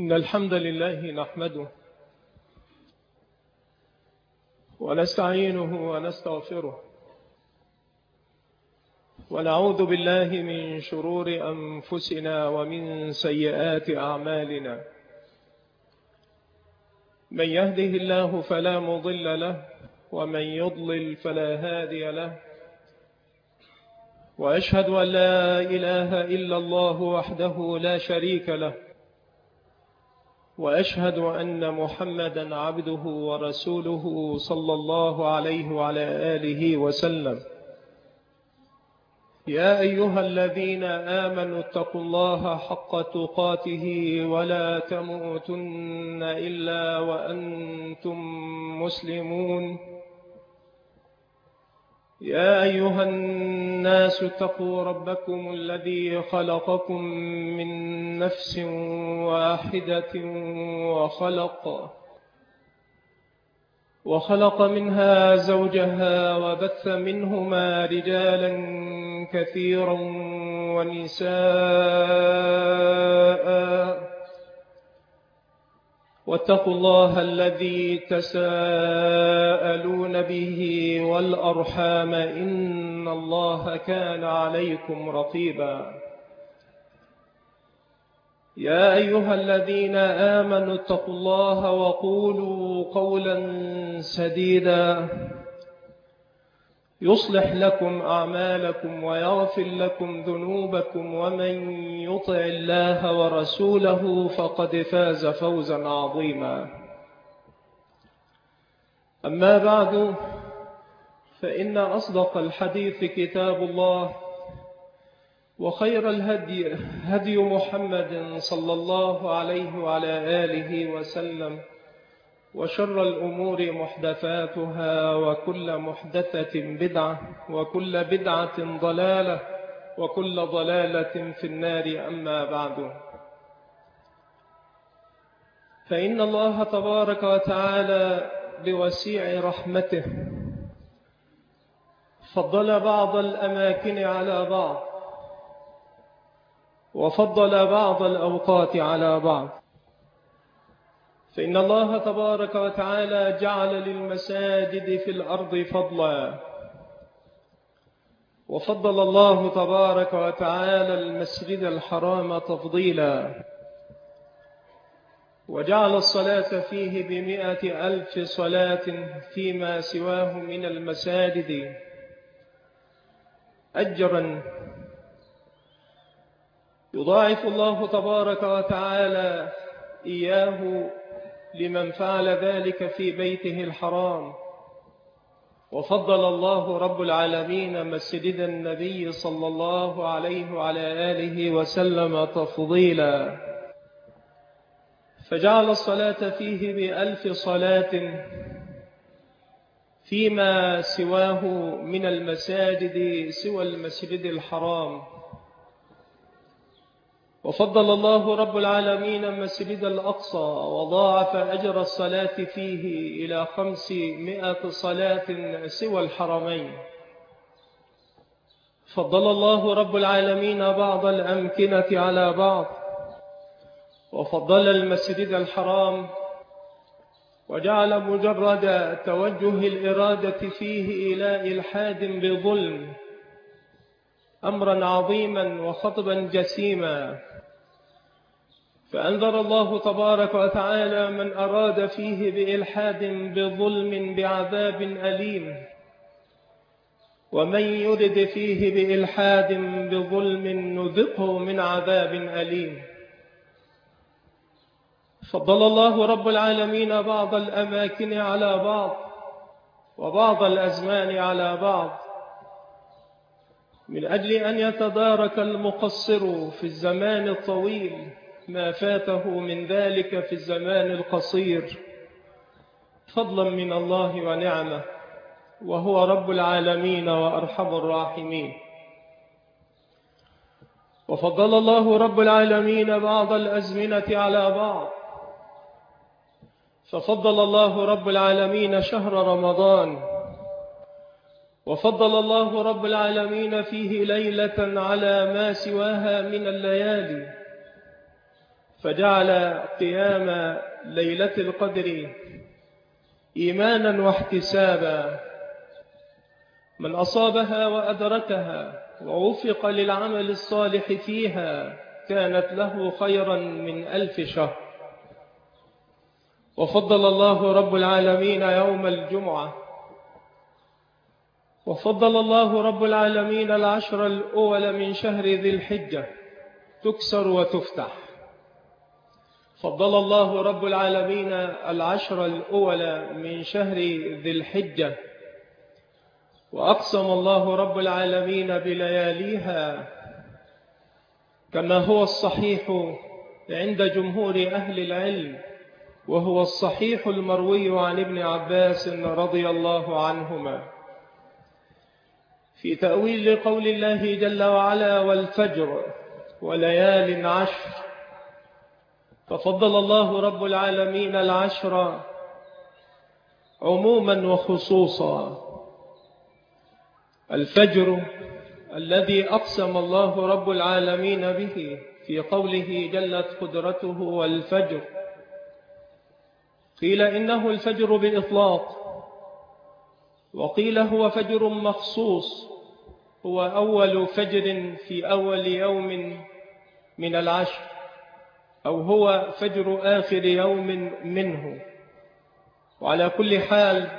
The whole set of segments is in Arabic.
إن الحمد لله نحمده ونستعينه ونستغفره ونعوذ بالله من شرور أنفسنا ومن سيئات أعمالنا. من يهده الله فلا مضل له ومن يضلل فلا هادي له، وأشهد أن لا إله إلا الله وحده لا شريك له، وأشهد أن محمدا عبده ورسوله صلى الله عليه وعلى آله وسلم. يا أيها الذين آمنوا اتقوا الله حق تقاته ولا تموتن إلا وأنتم مسلمون. يا أيها الناس اتقوا ربكم الذي خلقكم من نفس واحدة وخلق منها زوجها وبث منهما رجالا كثيرا ونساء، واتقوا الله الذي تساءلون به والأرحام إن الله كان عليكم رقيبا. يا أيها الذين آمنوا اتقوا الله وقولوا قولا سديدا يصلح لكم أعمالكم ويغفر لكم ذنوبكم، ومن يطع الله ورسوله فقد فاز فوزا عظيما. أما بعد، فإن أصدق الحديث كتاب الله، وخير الهدي هدي محمد صلى الله عليه وعلى آله وسلم، وشر الأمور محدثاتها، وكل محدثة بدعة، وكل بدعة ضلالة، وكل ضلالة في النار. أما بعد، فإن الله تبارك وتعالى بوسيع رحمته فضل بعض الأماكن على بعض، وفضل بعض الأوقات على بعض. فإن الله تبارك وتعالى جعل للمساجد في الأرض فضلا، وفضل الله تبارك وتعالى المسجد الحرام تفضيلا، وجعل الصلاة فيه ب100,000 صلاة فيما سواه من المساجد أجرا يضاعف الله تبارك وتعالى إياه لمن فعل ذلك في بيته الحرام. وفضل الله رب العالمين مسجد النبي صلى الله عليه وعلى آله وسلم تفضيلا، فجعل الصلاة فيه ب1,000 صلاة فيما سواه من المساجد سوى المسجد الحرام. وفضل الله رب العالمين مسجد الأقصى، وضاعف أجر الصلاة فيه إلى 500 صلاة سوى الحرمين. فضل الله رب العالمين بعض الأمكنة على بعض، وفضل المسجد الحرام وجعل مجرد توجه الإرادة فيه إلى إلحاد بظلم أمرا عظيما وخطبا جسيما. فأنذر الله تبارك وتعالى من أراد فيه بإلحاد بظلم بعذاب أليم، ومن يرد فيه بإلحاد بظلم نذقه من عذاب أليم. فضل الله رب العالمين بعض الأماكن على بعض، وبعض الأزمان على بعض، من أجل أن يتدارك المقصر في الزمان الطويل ما فاته من ذلك في الزمان القصير، فضلا من الله ونعمة، وهو رب العالمين وأرحم الراحمين. وفضل الله رب العالمين بعض الأزمنة على بعض، ففضل الله رب العالمين شهر رمضان، وفضل الله رب العالمين فيه ليلة على ما سواها من الليالي، فجعل قيام ليلة القدر إيمانا واحتسابا. من أصابها وأدركها ووفق للعمل الصالح فيها كانت له خيرا من 1000 شهر. وفضل الله رب العالمين يوم الجمعة، وفضل الله رب العالمين العشر الأول من شهر ذي الحجة تكسر وتفتح. فضل الله رب العالمين العشر الأول من شهر ذي الحجة، وأقسم الله رب العالمين بلياليها كما هو الصحيح عند جمهور أهل العلم، وهو الصحيح المروي عن ابن عباس رضي الله عنهما في تأويل قول الله جل وعلا: والفجر وليال عشر. ففضل الله رب العالمين العشر عموما وخصوصا. الفجر الذي أقسم الله رب العالمين به في قوله جلت قدرته والفجر، قيل إنه الفجر بإطلاق، وقيل هو فجر مخصوص، هو أول فجر في أول يوم من العشر، أو هو فجر آخر يوم منه. وعلى كل حال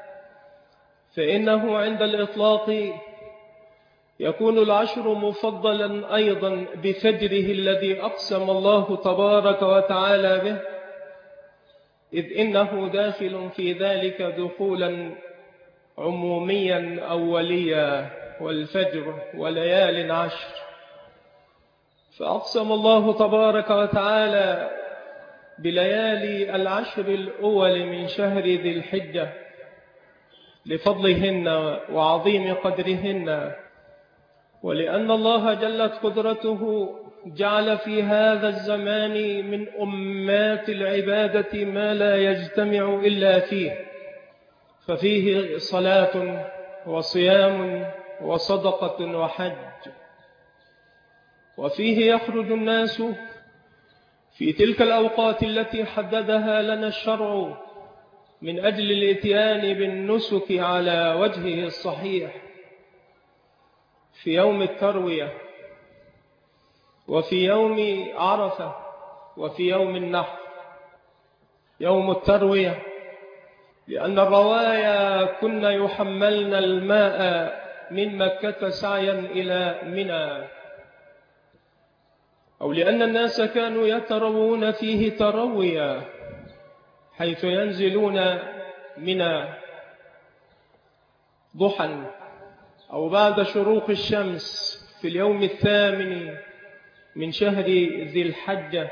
فإنه عند الإطلاق يكون العشر مفضلا أيضا بفجره الذي أقسم الله تبارك وتعالى به، إذ إنه داخل في ذلك دخولا عموميا أوليا: والفجر وليال عشر. فأقسم الله تبارك وتعالى بليالي العشر الأول من شهر ذي الحجة لفضلهن وعظيم قدرهن، ولأن الله جلت قدرته جعل في هذا الزمان من أمات العبادة ما لا يجتمع إلا فيه، ففيه صلاة وصيام وصدقة وحج، وفيه يخرج الناس في تلك الأوقات التي حددها لنا الشرع من أجل الإتيان بالنسك على وجهه الصحيح في يوم التروية، وفي يوم عرفة، وفي يوم النحر. يوم التروية لأن الروايا كن يحملن الماء من مكة سعيا إلى منى، أو لأن الناس كانوا يتروون فيه ترويا، حيث ينزلون منى ضحى أو بعد شروق الشمس في اليوم الثامن من شهر ذي الحجة،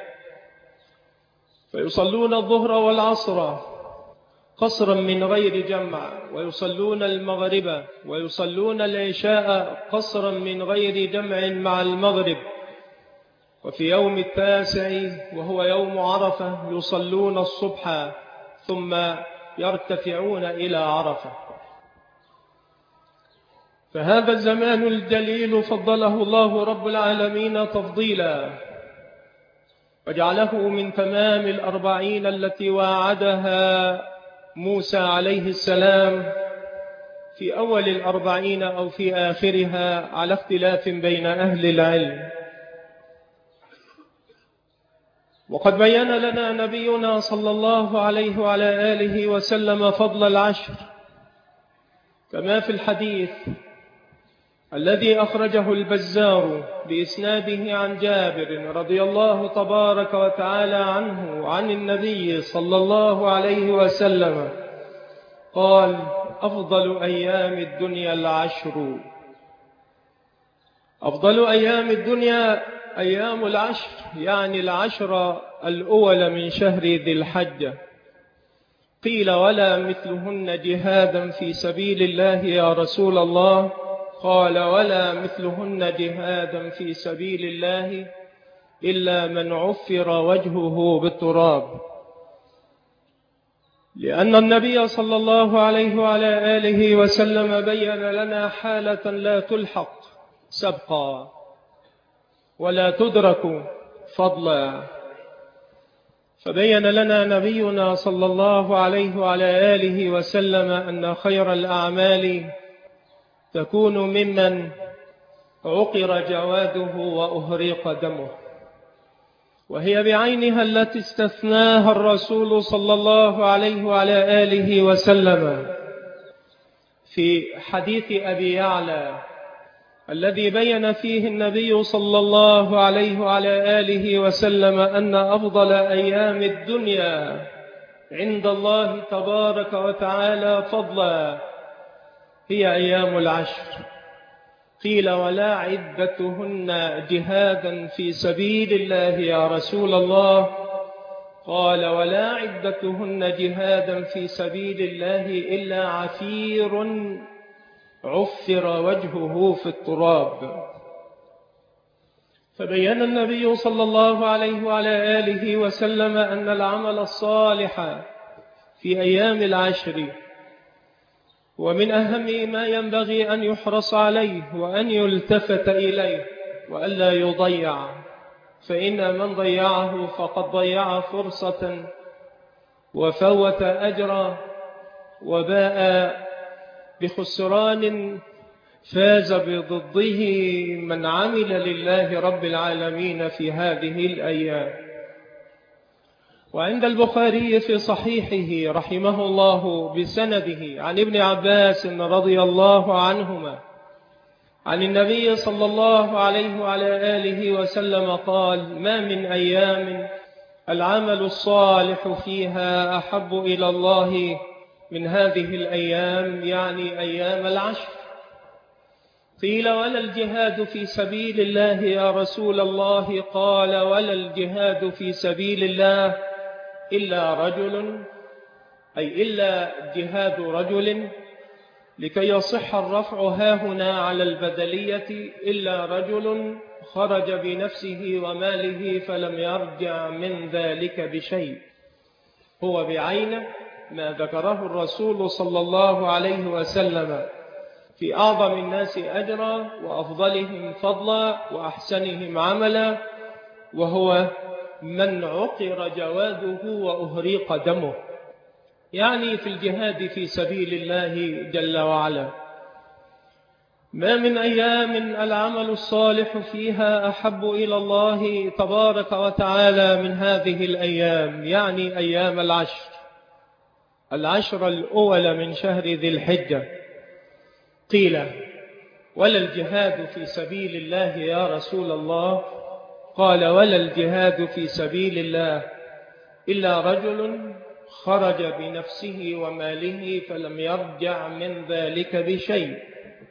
فيصلون الظهر والعصر قصرا من غير جمع، ويصلون المغرب ويصلون العشاء قصرا من غير جمع مع المغرب. وفي يوم التاسع وهو يوم عرفة يصلون الصبح ثم يرتفعون إلى عرفة. فهذا الزمان الجليل فضله الله رب العالمين تفضيلا، وجعله من تمام 40 التي واعدها موسى عليه السلام في أول 40 أو في آخرها على اختلاف بين أهل العلم. وقد بيّن لنا نبينا صلى الله عليه وعلى آله وسلم فضل العشر، كما في الحديث الذي أخرجه البزار بإسناده عن جابر رضي الله تبارك وتعالى عنه عن النبي صلى الله عليه وسلم قال: أفضل أيام الدنيا العشر. أفضل أيام الدنيا أيام العشر، يعني العشر الأول من شهر ذي الحجة. قيل: ولا مثلهن جهادا في سبيل الله يا رسول الله؟ قال: ولا مثلهن جهادا في سبيل الله إلا من عفر وجهه بالتراب. لأن النبي صلى الله عليه وعلى آله وسلم بيّن لنا حالة لا تلحق سبقا ولا تدرك فضلا، فبين لنا نبينا صلى الله عليه وعلى آله وسلم أن خير الأعمال تكون ممن عقر جواده وأهريق دمه، وهي بعينها التي استثناها الرسول صلى الله عليه وعلى آله وسلم في حديث أبي يعلى الذي بين فيه النبي صلى الله عليه وعلى آله وسلم أن أفضل أيام الدنيا عند الله تبارك وتعالى فضلا هي أيام العشر. قيل: ولا عدتهن جهادا في سبيل الله يا رسول الله؟ قال: ولا عدتهن جهادا في سبيل الله إلا عفير عفر وجهه في التراب. فبين النبي صلى الله عليه وعلى آله وسلم أن العمل الصالح في أيام العشر ومن أهم ما ينبغي أن يحرص عليه وأن يلتفت إليه وألا يضيع، فإن من ضيعه فقد ضيع فرصة وفوت أجرا وباء بخسران فاز بضده من عمل لله رب العالمين في هذه الأيام. وعند البخاري في صحيحه رحمه الله بسنده عن ابن عباس رضي الله عنهما عن النبي صلى الله عليه وعلى آله وسلم قال: ما من أيام العمل الصالح فيها أحب إلى الله من هذه الأيام، يعني أيام العشر. قيل: ولا الجهاد في سبيل الله يا رسول الله؟ قال: ولا الجهاد في سبيل الله إلا رجل، أي إلا جهاد رجل لكي يصح الرفع هاهنا على البدلية، إلا رجل خرج بنفسه وماله فلم يرجع من ذلك بشيء. هو بعينه ما ذكره الرسول صلى الله عليه وسلم في أعظم الناس أجرا وأفضلهم فضلا وأحسنهم عملا، وهو من عقر جواده وأهريق دمه، يعني في الجهاد في سبيل الله جل وعلا. ما من أيام العمل الصالح فيها أحب إلى الله تبارك وتعالى من هذه الأيام، يعني أيام العشر الأول من شهر ذي الحجة. قيل: ولا الجهاد في سبيل الله يا رسول الله؟ قال: ولا الجهاد في سبيل الله إلا رجل خرج بنفسه وماله فلم يرجع من ذلك بشيء.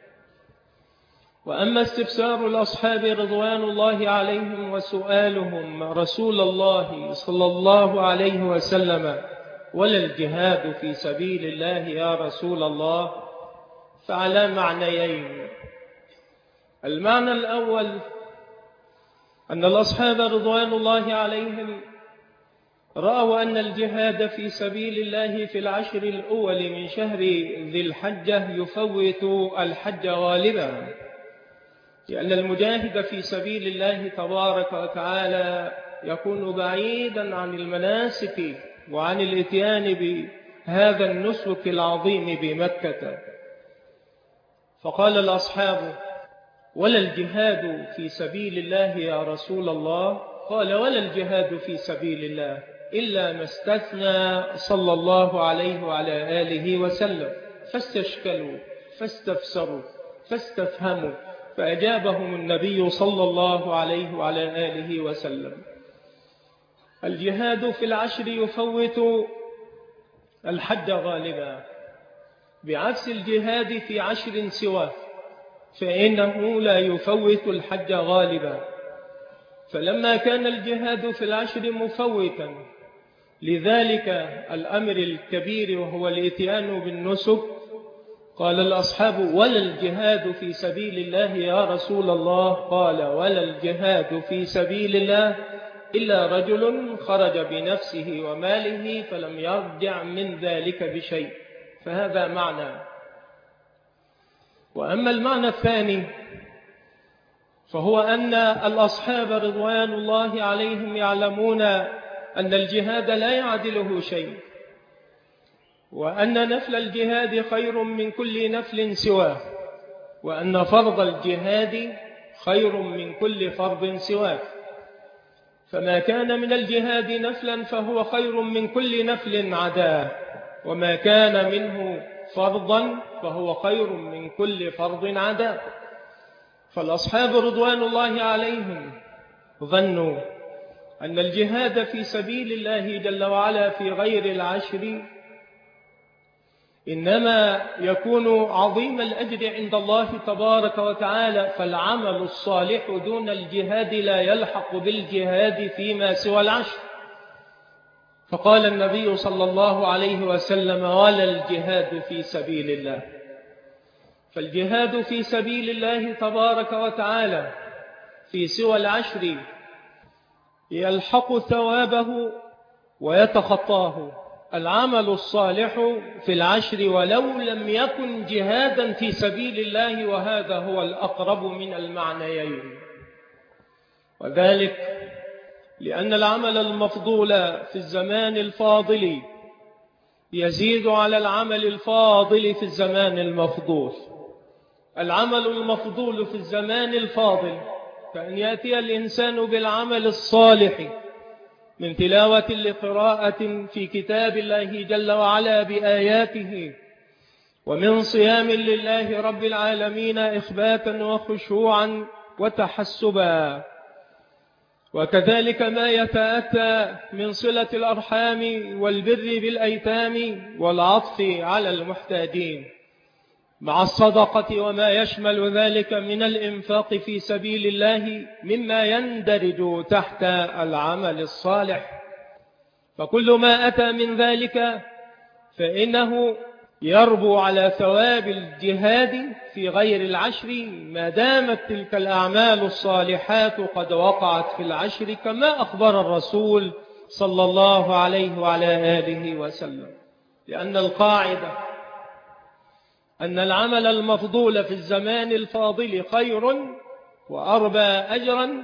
وأما استفسار الأصحاب رضوان الله عليهم وسؤالهم رسول الله صلى الله عليه وسلم: ولا الجهاد في سبيل الله يا رسول الله؟ فعلى معنيين. المعنى الأول أن الأصحاب رضوان الله عليهم رأوا أن الجهاد في سبيل الله في العشر الأول من شهر ذي الحجة يفوت الحج غالبا، لأن المجاهد في سبيل الله تبارك وتعالى يكون بعيدا عن المناسك وعن الاتيان بهذا النسك العظيم بمكة. فقال الأصحاب: ولا الجهاد في سبيل الله يا رسول الله؟ قال: ولا الجهاد في سبيل الله إلا ما استثنى صلى الله عليه وعلى آله وسلم. فاستشكلوا فاستفسروا فاستفهموا، فأجابهم النبي صلى الله عليه وعلى آله وسلم: الجهاد في العشر يفوت الحج غالبا، بعكس الجهاد في عشر سواه فإنه لا يفوت الحج غالبا. فلما كان الجهاد في العشر مفوتا لذلك الأمر الكبير وهو الاتيان بالنسك، قال الأصحاب: ولا الجهاد في سبيل الله يا رسول الله؟ قال: ولا الجهاد في سبيل الله إلا رجل خرج بنفسه وماله فلم يرجع من ذلك بشيء. فهذا معنى. وأما المعنى الثاني فهو أن الأصحاب رضوان الله عليهم يعلمون أن الجهاد لا يعدله شيء، وأن نفل الجهاد خير من كل نفل سواه، وأن فرض الجهاد خير من كل فرض سواه، فما كان من الجهاد نفلا فهو خير من كل نفل عداه، وما كان منه فرضا فهو خير من كل فرض عداه. فالأصحاب رضوان الله عليهم ظنوا أن الجهاد في سبيل الله جل وعلا في غير العشر إنما يكون عظيم الأجر عند الله تبارك وتعالى، فالعمل الصالح دون الجهاد لا يلحق بالجهاد فيما سوى العشر. فقال النبي صلى الله عليه وسلم: ولا الجهاد في سبيل الله. فالجهاد في سبيل الله تبارك وتعالى في سوى العشر يلحق ثوابه ويتخطاه العمل الصالح في العشر ولو لم يكن جهادا في سبيل الله، وهذا هو الأقرب من المعنيين. وذلك لأن العمل المفضول في الزمان الفاضل يزيد على العمل الفاضل في الزمان المفضول. العمل المفضول في الزمان الفاضل كأن يأتي الإنسان بالعمل الصالح من تلاوة لقراءة في كتاب الله جل وعلا بآياته، ومن صيام لله رب العالمين إخباتا وخشوعا وتحسبا، وكذلك ما يتأتى من صلة الأرحام والبر بالأيتام والعطف على المحتاجين، مع الصدقة وما يشمل ذلك من الإنفاق في سبيل الله مما يندرج تحت العمل الصالح. فكل ما أتى من ذلك فإنه يربو على ثواب الجهاد في غير العشر ما دامت تلك الأعمال الصالحات قد وقعت في العشر، كما أخبر الرسول صلى الله عليه وعلى آله وسلم. لأن القاعدة أن العمل المفضول في الزمان الفاضل خير وأربى أجرا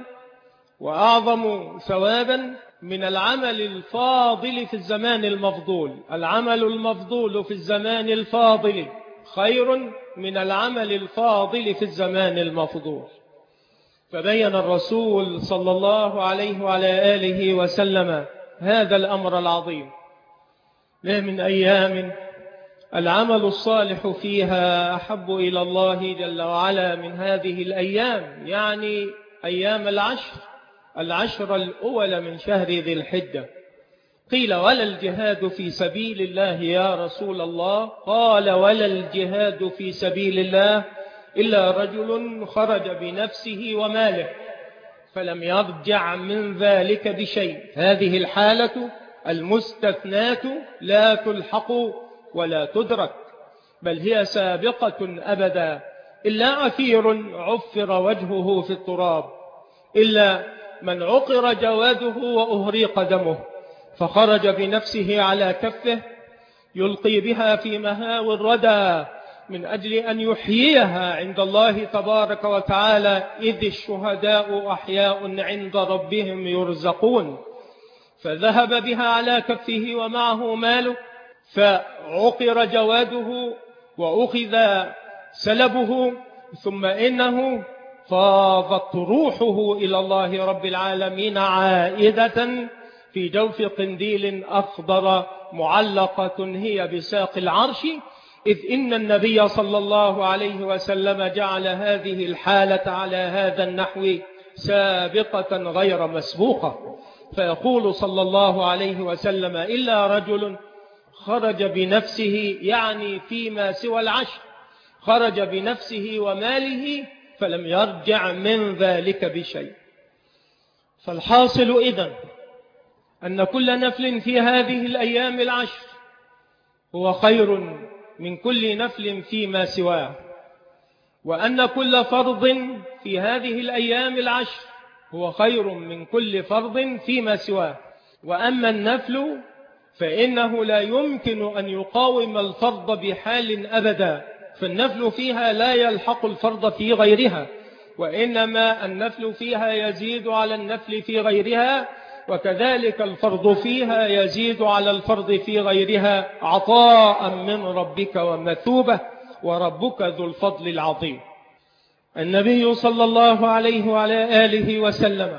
وأعظم ثوابا من العمل الفاضل في الزمان المفضول. العمل المفضول في الزمان الفاضل خير من العمل الفاضل في الزمان المفضول. فبين الرسول صلى الله عليه وعلى آله وسلم هذا الأمر العظيم. ما من أيام العمل الصالح فيها أحب إلى الله جل وعلا من هذه الأيام، يعني أيام العشر الأول من شهر ذي الحجة. قيل: ولا الجهاد في سبيل الله يا رسول الله؟ قال: ولا الجهاد في سبيل الله إلا رجل خرج بنفسه وماله فلم يرجع من ذلك بشيء. هذه الحالة المستثناة لا تلحق ولا تدرك، بل هي سابقة أبدا، إلا عثير عفر وجهه في التراب، إلا من عقر جواده وأهريق دمه فخرج بنفسه على كفه يلقي بها في مهاوي الردى من أجل أن يحييها عند الله تبارك وتعالى، إذ الشهداء أحياء عند ربهم يرزقون. فذهب بها على كفه ومعه ماله فعقر جواده وأخذ سلبه، ثم إنه فاضت روحه إلى الله رب العالمين عائدة في جوف قنديل أخضر معلقة هي بساق العرش، إذ إن النبي صلى الله عليه وسلم جعل هذه الحالة على هذا النحو سابقة غير مسبوقة. فيقول صلى الله عليه وسلم: إلا رجل خرج بنفسه، يعني فيما سوى العشر، خرج بنفسه وماله فلم يرجع من ذلك بشيء. فالحاصل إذن أن كل نفل في هذه الأيام العشر هو خير من كل نفل فيما سواه، وأن كل فرض في هذه الأيام العشر هو خير من كل فرض فيما سواه. وأما النفل فإنه لا يمكن أن يقاوم الفرض بحال أبدا، فالنفل فيها لا يلحق الفرض في غيرها، وإنما النفل فيها يزيد على النفل في غيرها وكذلك الفرض فيها يزيد على الفرض في غيرها عطاء من ربك ومثوبة، وربك ذو الفضل العظيم. النبي صلى الله عليه وعلى آله وسلم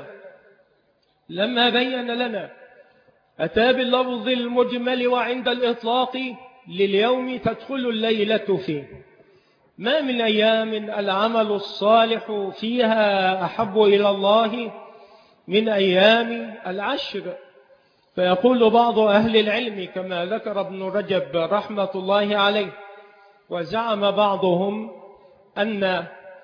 لما بين لنا أتى باللفظ المجمل وعند الإطلاق لليوم تدخل الليلة فيه. ما من أيام العمل الصالح فيها أحب إلى الله من أيام العشر. فيقول بعض أهل العلم كما ذكر ابن رجب رحمة الله عليه، وزعم بعضهم أن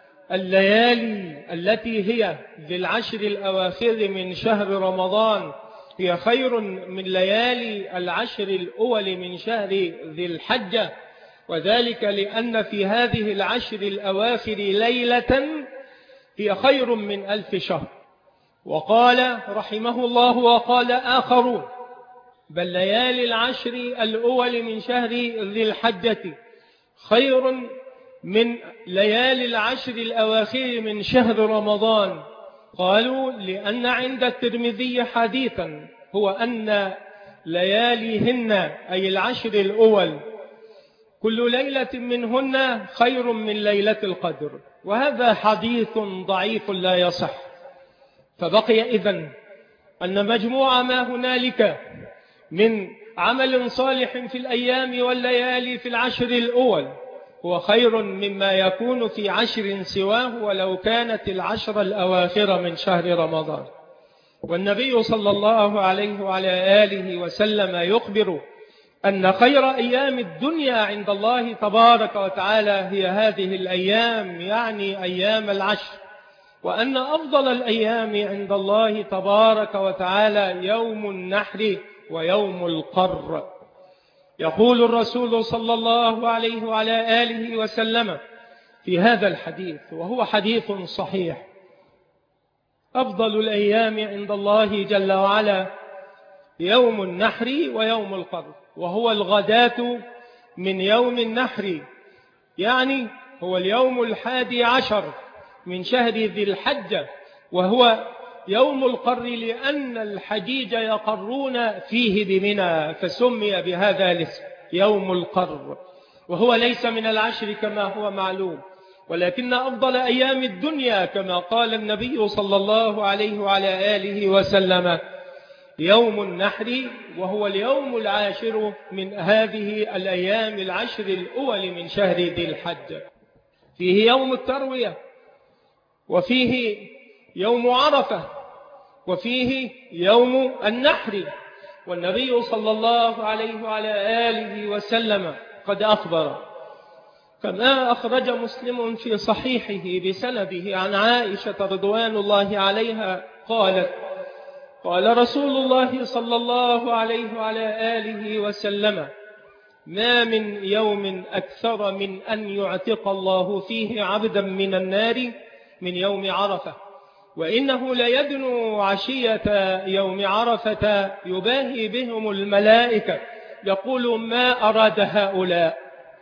الليالي التي هي ذي العشر الأواخر من شهر رمضان هي خير من ليالي العشر الأول من شهر ذي الحجة، وذلك لأن في هذه العشر الأواخر ليلة هي خير من 1000 شهر. وقال رحمه الله وقال آخرون بل ليالي العشر الأول من شهر ذي الحجة خير من ليالي العشر الأواخر من شهر رمضان. قالوا لأن عند الترمذي حديثا هو أن لياليهن أي العشر الأول كل ليلة منهن خير من ليلة القدر، وهذا حديث ضعيف لا يصح. فبقي إذن أن مجموع ما هنالك من عمل صالح في الأيام والليالي في العشر الأول هو خير مما يكون في عشر سواه ولو كانت العشر الأواخر من شهر رمضان. والنبي صلى الله عليه وعلى آله وسلم يخبر أن خير أيام الدنيا عند الله تبارك وتعالى هي هذه الأيام، يعني أيام العشر، وأن أفضل الأيام عند الله تبارك وتعالى يوم النحر ويوم القر. يقول الرسول صلى الله عليه وعلى آله وسلم في هذا الحديث وهو حديث صحيح: أفضل الأيام عند الله جل وعلا يوم النحر ويوم القر، وهو الغداة من يوم النحر، يعني هو اليوم 11 من شهر ذي الحجة، وهو يوم القر لأن الحجيج يقرون فيه بمنى فسمي بهذا الاسم يوم القر، وهو ليس من العشر كما هو معلوم، ولكن أفضل أيام الدنيا كما قال النبي صلى الله عليه وعلى آله وسلم يوم النحر، وهو اليوم 10 من هذه الأيام العشر الأول من شهر ذي الحجة. فيه يوم التروية، وفيه يوم عرفة، وفيه يوم النحر. والنبي صلى الله عليه وعلى آله وسلم قد أخبر كما أخرج مسلم في صحيحه بسنده عن عائشة رضوان الله عليها قالت: قال رسول الله صلى الله عليه وعلى آله وسلم: ما من يوم أكثر من أن يعتق الله فيه عبدا من النار من يوم عرفة، وإنه ليدنو عشية يوم عرفة يباهي بهم الملائكة يقول ما أراد هؤلاء.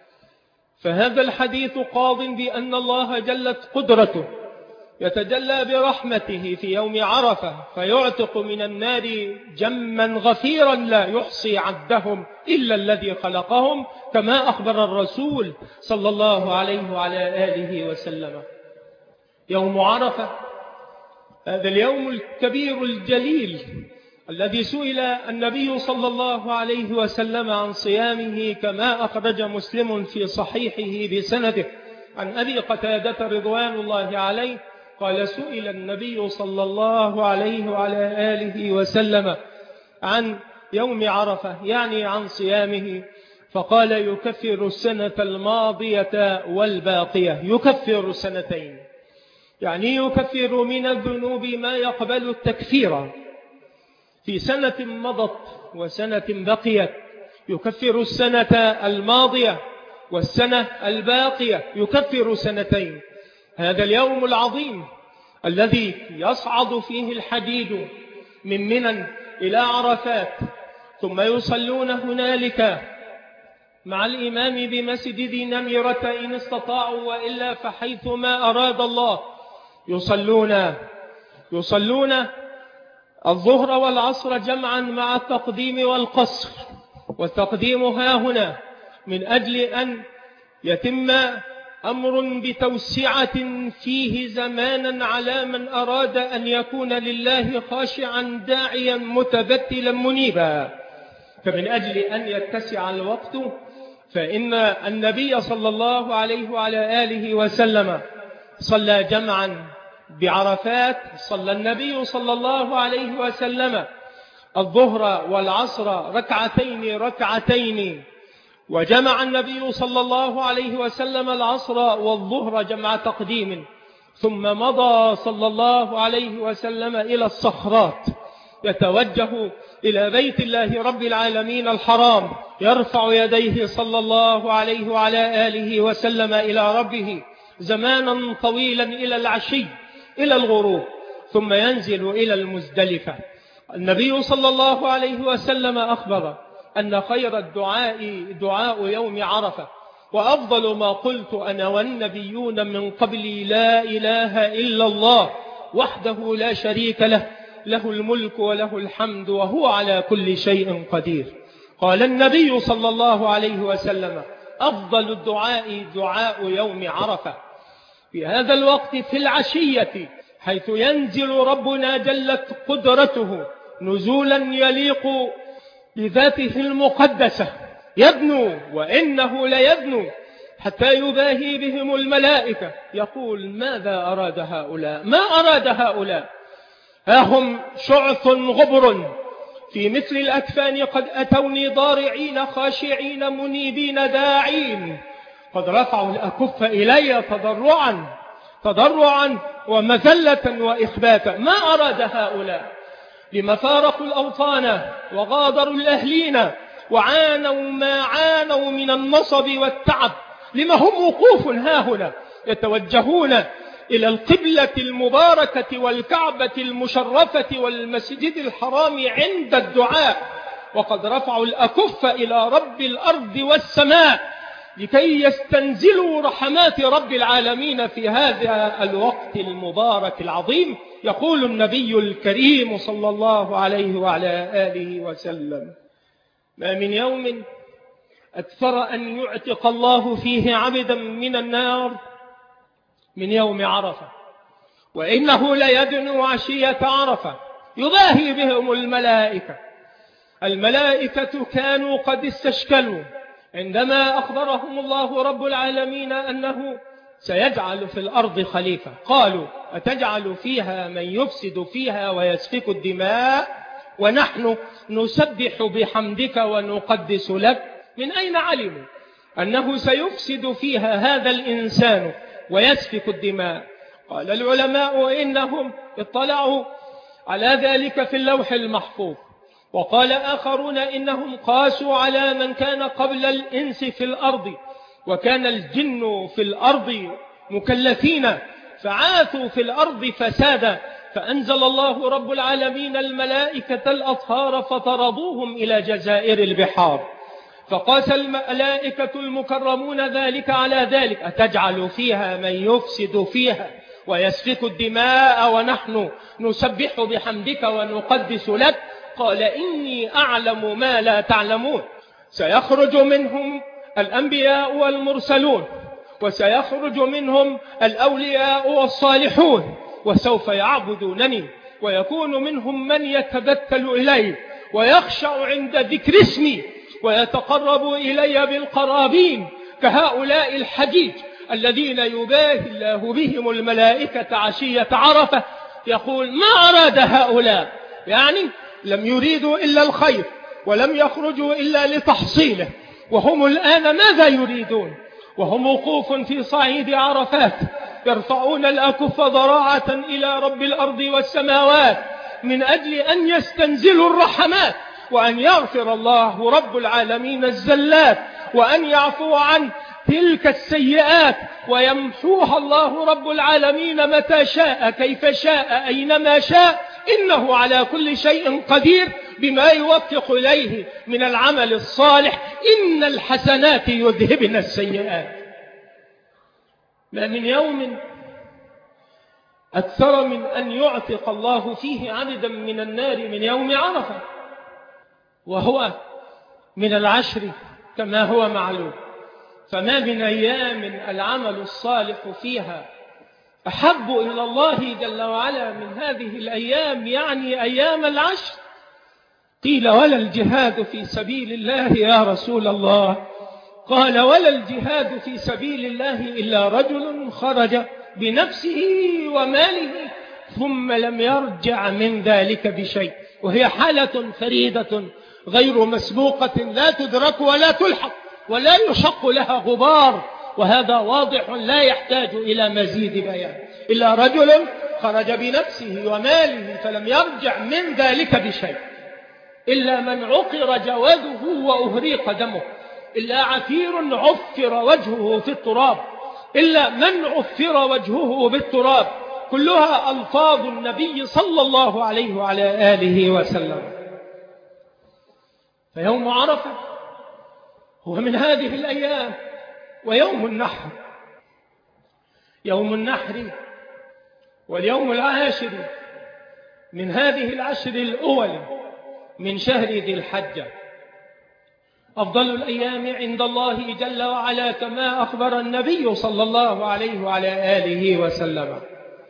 فهذا الحديث قاض بأن الله جلت قدرته يتجلى برحمته في يوم عرفة فيعتق من النار جما غفيرا لا يحصي عدهم إلا الذي خلقهم، كما أخبر الرسول صلى الله عليه وعلى آله وسلم. يوم عرفة هذا اليوم الكبير الجليل الذي سئل النبي صلى الله عليه وسلم عن صيامه كما أخرج مسلم في صحيحه بسنده عن أبي قتادة رضوان الله عليه قال: سئل النبي صلى الله عليه وعلى آله وسلم عن يوم عرفة يعني عن صيامه، فقال: يكفر السنة الماضية والباقية. يكفر سنتين، يعني يكفر من الذنوب ما يقبل التكفير في سنة مضت وسنة بقيت. يكفر السنة الماضية والسنة الباقية، يكفر سنتين. هذا اليوم العظيم الذي يصعد فيه الحجيج من منى إلى عرفات ثم يصلون هنالك مع الإمام بمسجد ذي نمرة إن استطاعوا، وإلا فحيث ما أراد الله يصلون الظهر والعصر جمعا مع التقديم والقصر، والتقديم ها هنا من أجل أن يتم أمر بتوسعة فيه زمانا على من أراد أن يكون لله خاشعا داعيا متبتلا منيبا. فمن أجل أن يتسع الوقت فإن النبي صلى الله عليه وعلى آله وسلم صلى جمعا بعرفات. صلى النبي صلى الله عليه وسلم الظهر والعصر ركعتين، وجمع النبي صلى الله عليه وسلم العصر والظهر جمع تقديم، ثم مضى صلى الله عليه وسلم إلى الصخرات يتوجه إلى بيت الله رب العالمين الحرام، يرفع يديه صلى الله عليه وعلى آله وسلم إلى ربه زمانا طويلا إلى العشي إلى الغروب، ثم ينزل إلى المزدلفة. النبي صلى الله عليه وسلم أخبر أن خير الدعاء دعاء يوم عرفة، وأفضل ما قلت أنا والنبيون من قبلي لا إله إلا الله وحده لا شريك له، له الملك وله الحمد وهو على كل شيء قدير. قال النبي صلى الله عليه وسلم أفضل الدعاء دعاء يوم عرفة. في هذا الوقت في العشية حيث ينزل ربنا جلت قدرته نزولا يليق بذاته المقدسة، يدنو وإنه ليدنو حتى يباهي بهم الملائكة، يقول ماذا أراد هؤلاء؟ ما أراد هؤلاء؟ ها هم شعث غبر في مثل الأكفان قد أتوني ضارعين خاشعين منيبين داعين، قد رفعوا الأكف إلي تضرعا ومذلة وإخباتا. ما أراد هؤلاء؟ لما فارقوا الأوطان وغادروا الأهلين وعانوا ما عانوا من النصب والتعب، لما هم وقوف هاهنا يتوجهون إلى القبلة المباركة والكعبة المشرفة والمسجد الحرام عند الدعاء، وقد رفعوا الأكف إلى رب الأرض والسماء لكي يستنزلوا رحمات رب العالمين في هذا الوقت المبارك العظيم. يقول النبي الكريم صلى الله عليه وعلى آله وسلم ما من يوم أكثر أن يعتق الله فيه عبدا من النار من يوم عرفة، وإنه ليدنو عشية عرفة يباهي بهم الملائكة كانوا قد استشكلوا عندما أخبرهم الله رب العالمين أنه سيجعل في الأرض خليفة، قالوا أتجعل فيها من يفسد فيها ويسفك الدماء ونحن نسبح بحمدك ونقدس لك؟ من أين علموا أنه سيفسد فيها هذا الإنسان ويسفك الدماء؟ قال العلماء إنهم اطلعوا على ذلك في اللوح المحفوظ، وقال آخرون إنهم قاسوا على من كان قبل الإنس في الأرض، وكان الجن في الأرض مكلفين فعاثوا في الأرض فسادا، فأنزل الله رب العالمين الملائكة الأطهار فطردوهم إلى جزائر البحار، فقاس الملائكة المكرمون ذلك على ذلك أتجعل فيها من يفسد فيها ويسفك الدماء ونحن نسبح بحمدك ونقدس لك؟ قال إني أعلم ما لا تعلمون. سيخرج منهم الأنبياء والمرسلون، وسيخرج منهم الأولياء والصالحون، وسوف يعبدونني، ويكون منهم من يتبتل إلي ويخشع عند ذكر اسمي ويتقرب إلي بالقرابين، كهؤلاء الحجيج الذين يباهي الله بهم الملائكة عشية عرفة. يقول ما أراد هؤلاء؟ يعني لم يريدوا إلا الخير ولم يخرجوا إلا لتحصيله، وهم الآن ماذا يريدون؟ وهم وقوف في صعيد عرفات يرفعون الأكف ضراعة إلى رب الأرض والسماوات من أجل أن يستنزلوا الرحمات، وأن يغفر الله رب العالمين الزلات، وأن يعفو عن تلك السيئات ويمحوها الله رب العالمين متى شاء كيف شاء أينما شاء، إنه على كل شيء قدير بما يوفق إليه من العمل الصالح. إن الحسنات يذهبن السيئات. ما من يوم أكثر من أن يعتق الله فيه عبدا من النار من يوم عرفة، وهو من العشر كما هو معلوم. فما من أيام العمل الصالح فيها أحب إلى الله جل وعلا من هذه الأيام، يعني أيام العشر. قيل ولا الجهاد في سبيل الله يا رسول الله؟ قال ولا الجهاد في سبيل الله إلا رجل خرج بنفسه وماله ثم لم يرجع من ذلك بشيء، وهي حالة فريدة غير مسبوقة لا تدرك ولا تلحق ولا يشق لها غبار، وهذا واضح لا يحتاج إلى مزيد بيان. إلا رجل خرج بنفسه وماله فلم يرجع من ذلك بشيء، إلا من عقر جواده وأهريق دمه، إلا عثير عفر وجهه في التراب، إلا من عفر وجهه بالتراب. كلها ألفاظ النبي صلى الله عليه وعلى آله وسلم. فيوم عرفة هو من هذه الأيام، ويوم النحر يوم النحر واليوم العاشر من هذه العشر الأول من شهر ذي الحجة، أفضل الأيام عند الله جل وعلا كما أخبر النبي صلى الله عليه وعلى آله وسلم.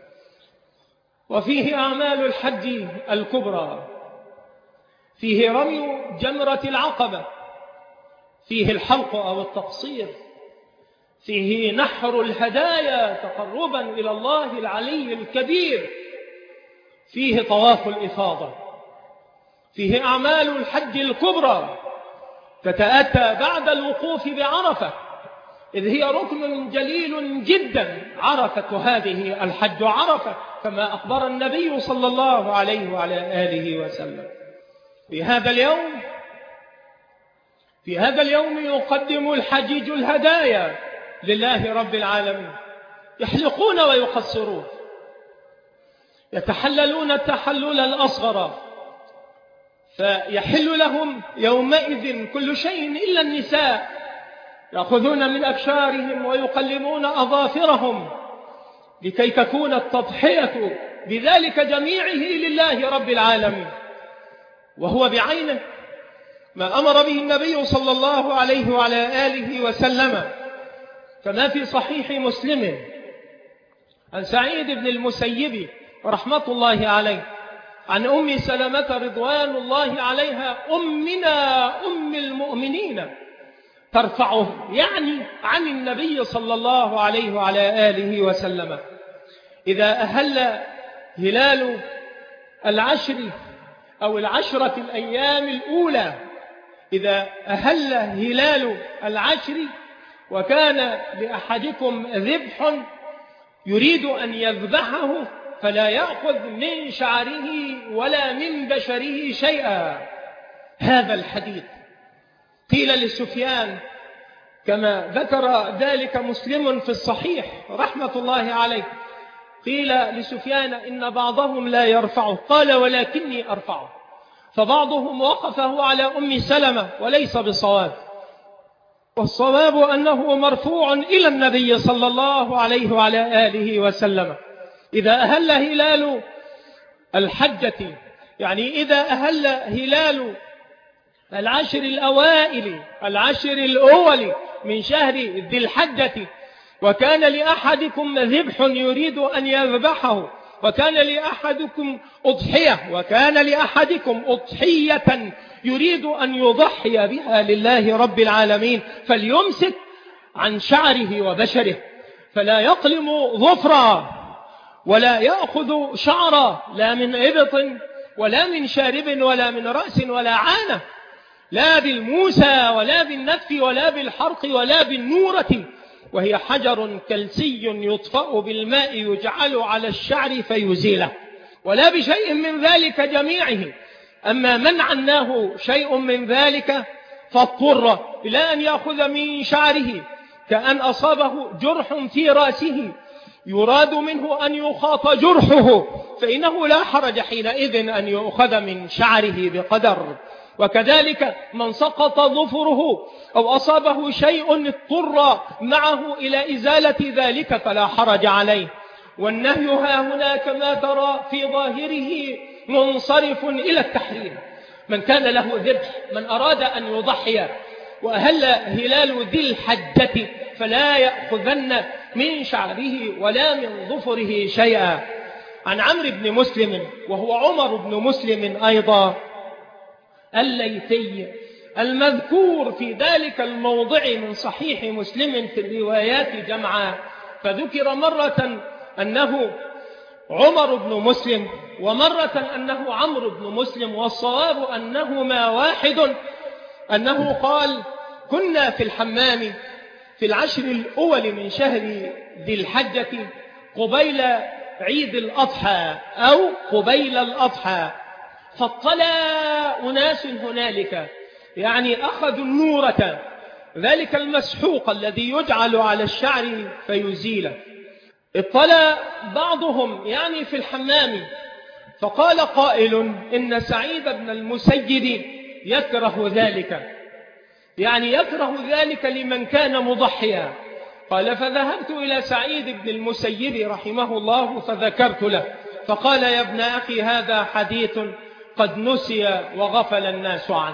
وفيه أعمال الحج الكبرى، فيه رمي جمرة العقبة، فيه الحلق أو التقصير، فيه نحر الهدايا تقربا إلى الله العلي الكبير، فيه طواف الإفاضة، فيه أعمال الحج الكبرى تتأتى بعد الوقوف بعرفة، إذ هي ركن جليل جدا. عرفة هذه الحج عرفة كما أخبر النبي صلى الله عليه وعلى آله وسلم. في هذا اليوم يقدم الحجيج الهدايا لله رب العالمين، يحلقون ويقصرون، يتحللون التحلل الأصغر، فيحل لهم يومئذ كل شيء إلا النساء، يأخذون من أبشارهم ويقلمون أظافرهم لكي تكون التضحية بذلك جميعه لله رب العالمين، وهو بعينه ما أمر به النبي صلى الله عليه وعلى آله وسلم، كما في صحيح مسلم عن سعيد بن المسيب رحمة الله عليه عن أم سلمة رضوان الله عليها أمنا أم المؤمنين ترفعه، يعني عن النبي صلى الله عليه وعلى آله وسلم: إذا أهل هلال العشر أو العشرة الأيام الأولى، إذا أهل هلال العشر وكان لأحدكم ذبح يريد أن يذبحه فلا يأخذ من شعره ولا من بشره شيئا. هذا الحديث قيل لسفيان كما ذكر ذلك مسلم في الصحيح رحمة الله عليه، قيل لسفيان إن بعضهم لا يرفعه، قال ولكني أرفعه، فبعضهم وقفه على أم سلمة وليس بصواب، والصواب أنه مرفوع إلى النبي صلى الله عليه وعلى آله وسلم. إذا أهل هلال الحجة، يعني إذا أهل هلال العشر الأوائل العشر الأول من شهر ذي الحجة وكان لأحدكم ذبح يريد أن يذبحه، وكان لأحدكم أضحية، وكان لأحدكم أضحية يريد أن يضحي بها لله رب العالمين، فليمسك عن شعره وبشره، فلا يقلم ظفرا ولا يأخذ شعرا، لا من إبط ولا من شارب ولا من رأس ولا عانة، لا بالموسى ولا بالنتف ولا بالحرق ولا بالنورة، وهي حجر كلسي يطفأ بالماء يجعل على الشعر فيزيله، ولا بشيء من ذلك جميعه. أما من عناه شيء من ذلك فاضطر إلى أن يأخذ من شعره، كأن أصابه جرح في رأسه يراد منه أن يخاط جرحه، فإنه لا حرج حينئذ أن يؤخذ من شعره بقدر. وكذلك من سقط ظفره أو أصابه شيء اضطر معه إلى إزالة ذلك فلا حرج عليه. والنهي ها هنا كما ترى في ظاهره منصرف إلى التحريم. من كان له ذبح، من أراد أن يضحي وأهل هلال ذي الحجة فلا يأخذن من شعره ولا من ظفره شيئا. عن عمرو بن مسلم وهو عمر بن مسلم أيضا الليثي المذكور في ذلك الموضع من صحيح مسلم في الروايات جمعا، فذكر مرة أنه عمر بن مسلم ومرة أنه عمرو بن مسلم، والصواب أنهما واحد، أنه قال: كنا في الحمام في العشر الأول من شهر ذي الحجة قبيل عيد الأضحى أو قبيل الأضحى، فاطلع أناس هنالك، يعني أخذوا النورة، ذلك المسحوق الذي يجعل على الشعر فيزيله. اطلع بعضهم يعني في الحمام، فقال قائل: إن سعيد بن المسيب يكره ذلك، يعني يكره ذلك لمن كان مضحيا. قال: فذهبت إلى سعيد بن المسيب رحمه الله فذكرت له، فقال: يا ابن أخي هذا حديث قد نسي وغفل الناس عنه.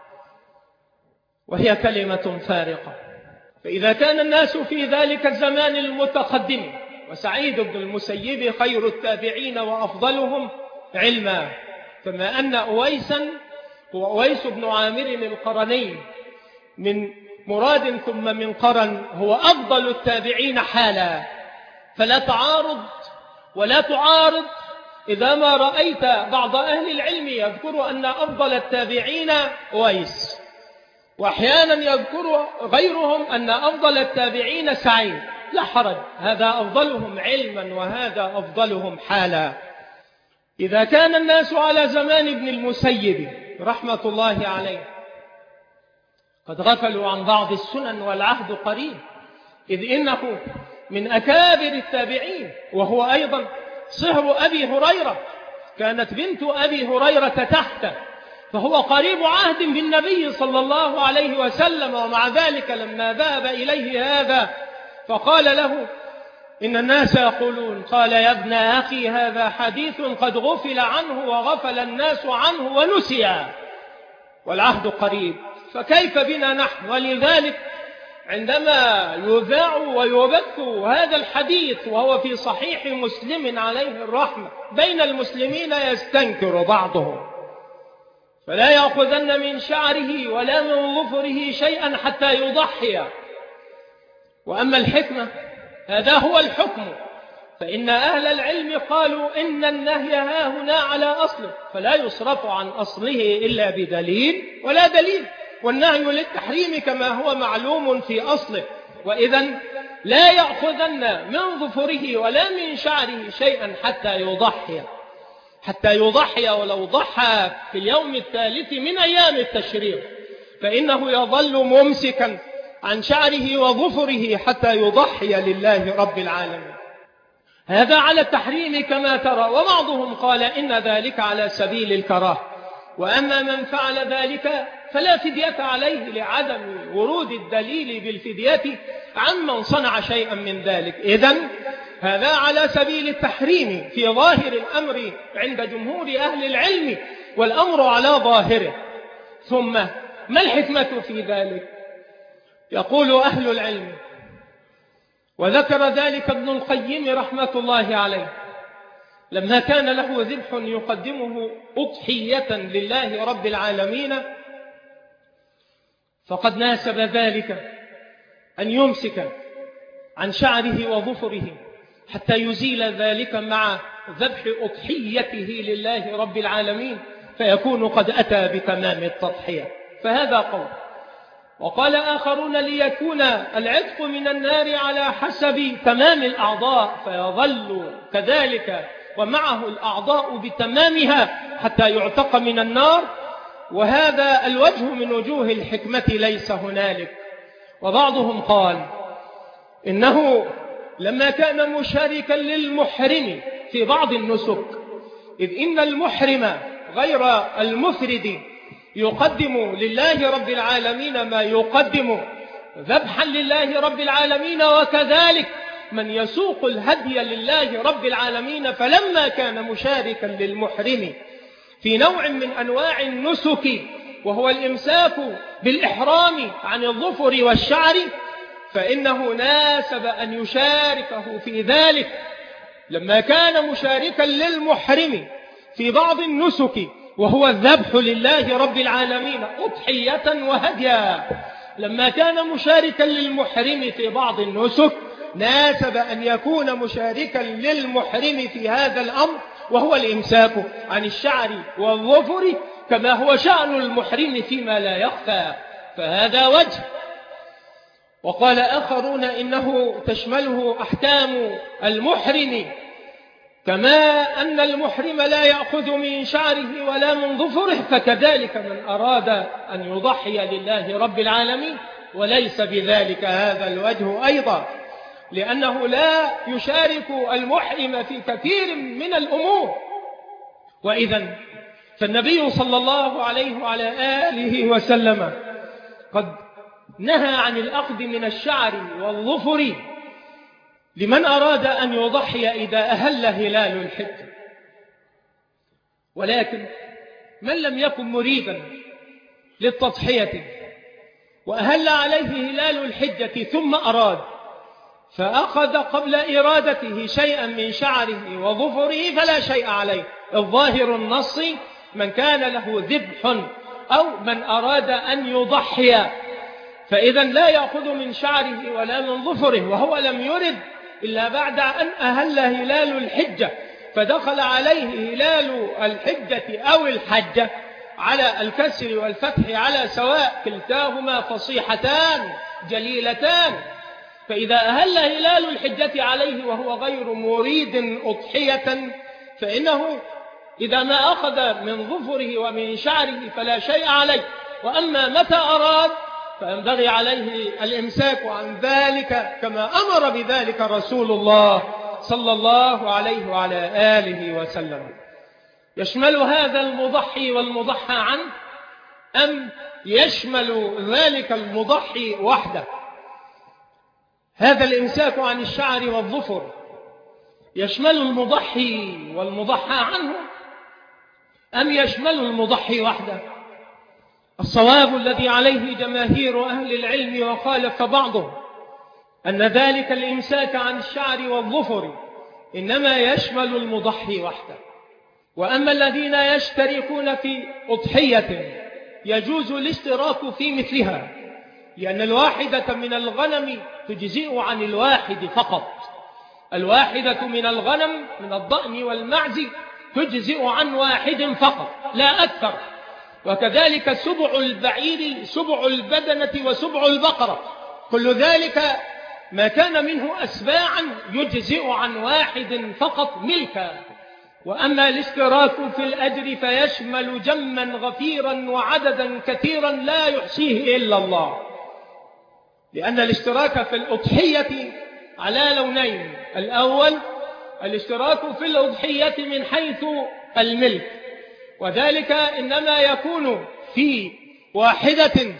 وهي كلمة فارقة. فإذا كان الناس في ذلك الزمان المتقدم، وسعيد بن المسيب خير التابعين وأفضلهم علما، كما أن أويسا هو أويس بن عامر القرني من مراد ثم من قرن هو أفضل التابعين حالا، فلا تعارض ولا تعارض إذا ما رأيت بعض أهل العلم يذكر أن أفضل التابعين أويس، وأحيانا يذكر غيرهم أن أفضل التابعين سعيد، لا حرج، هذا أفضلهم علما وهذا أفضلهم حالا. إذا كان الناس على زمان ابن المسيب رحمة الله عليه قد غفلوا عن بعض السنن والعهد قريب، إذ إنه من أكابر التابعين، وهو أيضا صهر أبي هريرة، كانت بنت أبي هريرة تحته، فهو قريب عهد بالنبي صلى الله عليه وسلم. ومع ذلك لما ذهب إليه هذا فقال له: إن الناس يقولون، قال: يا ابن أخي هذا حديث قد غفل عنه وغفل الناس عنه ونسي والعهد قريب، فكيف بنا نحن؟ ولذلك عندما يذاع ويبث هذا الحديث وهو في صحيح مسلم عليه الرحمة بين المسلمين يستنكر بعضهم، فلا يأخذن من شعره ولا من ظفره شيئا حتى يضحي. وأما الحكمة هذا هو الحكم، فإن أهل العلم قالوا إن النهي ها هنا على أصله، فلا يصرف عن أصله إلا بدليل ولا دليل، والنهي للتحريم كما هو معلوم في أصله. وإذن لا يأخذن من ظفره ولا من شعره شيئا حتى يضحي ولو ضحى في اليوم الثالث من أيام التشريق، فإنه يظل ممسكا عن شعره وظفره حتى يضحي لله رب العالمين. هذا على التحريم كما ترى، وبعضهم قال إن ذلك على سبيل الكراهة، وأما من فعل ذلك فلا فدية عليه لعدم ورود الدليل بالفدية عمن صنع شيئا من ذلك. إذن هذا على سبيل التحريم في ظاهر الأمر عند جمهور أهل العلم، والأمر على ظاهره. ثم ما الحكمة في ذلك؟ يقول أهل العلم، وذكر ذلك ابن القيم رحمة الله عليه، لما كان له ذبح يقدمه أضحية لله رب العالمين، فقد ناسب ذلك أن يمسك عن شعره وظفره حتى يزيل ذلك مع ذبح أضحيته لله رب العالمين، فيكون قد أتى بتمام التضحية. فهذا قول. وقال آخرون ليكون العتق من النار على حسب تمام الأعضاء، فيظل كذلك ومعه الأعضاء بتمامها حتى يعتق من النار، وهذا الوجه من وجوه الحكمة ليس هنالك. وبعضهم قال إنه لما كان مشاركا للمحرم في بعض النسك، إذ إن المحرم غير المفرد يقدم لله رب العالمين ما يقدم ذبحا لله رب العالمين، وكذلك من يسوق الهدي لله رب العالمين، فلما كان مشاركا للمحرم في نوع من أنواع النسك وهو الإمساك بالإحرام عن الظفر والشعر، فإنه ناسب أن يشاركه في ذلك. لما كان مشاركا للمحرم في بعض النسك وهو الذبح لله رب العالمين أضحية وهديا، لما كان مشاركا للمحرم في بعض النسك ناسب أن يكون مشاركا للمحرم في هذا الأمر، وهو الإمساك عن الشعر والظفر كما هو شأن المحرم فيما لا يخفى، فهذا وجه. وقال آخرون إنه تشمله أحكام المحرم، كما أن المحرم لا يأخذ من شعره ولا من ظفره، فكذلك من أراد أن يضحي لله رب العالمين وليس بذلك هذا الوجه أيضا، لأنه لا يشارك المحرم في كثير من الأمور. وإذن فالنبي صلى الله عليه وعلى آله وسلم قد نهى عن الأخذ من الشعر والظفر لمن أراد أن يضحي إذا أهل هلال الحج. ولكن من لم يكن مريدا للتضحية وأهل عليه هلال الحجة ثم أراد فأخذ قبل إرادته شيئا من شعره وظفره فلا شيء عليه. الظاهر النص من كان له ذبح أو من أراد أن يضحي فإذا لا يأخذ من شعره ولا من ظفره، وهو لم يرد إلا بعد أن أهل هلال الحجة، فدخل عليه هلال الحجة أو الحجة على الكسر والفتح على سواء، كلتاهما فصيحتان جليلتان. فإذا أهل هلال الحجة عليه وهو غير مريد أضحية فإنه إذا ما أخذ من ظفره ومن شعره فلا شيء عليه. وأما متى أراد فينبغي عليه الإمساك عن ذلك كما أمر بذلك رسول الله صلى الله عليه وعلى آله وسلم. يشمل هذا المضحي والمضحى عنه أم يشمل ذلك المضحي وحده؟ هذا الإمساك عن الشعر والظفر يشمل المضحي والمضحى عنه أم يشمل المضحي وحده؟ الصواب الذي عليه جماهير أهل العلم وخالف بعضهم أن ذلك الإمساك عن الشعر والظفر إنما يشمل المضحي وحده. وأما الذين يشتركون في أضحية يجوز الاشتراك في مثلها، لأن الواحدة من الغنم تجزئ عن الواحد فقط. الواحدة من الغنم من الضأن والمعز تجزئ عن واحد فقط لا أكثر. وكذلك سبع البعير سبع البدنة وسبع البقرة، كل ذلك ما كان منه أسباعا يجزئ عن واحد فقط ملكا. وأما الاشتراك في الأجر فيشمل جما غفيرا وعددا كثيرا لا يحصيه إلا الله، لأن الاشتراك في الأضحية على لونين: الأول الاشتراك في الأضحية من حيث الملك، وذلك إنما يكون في واحدة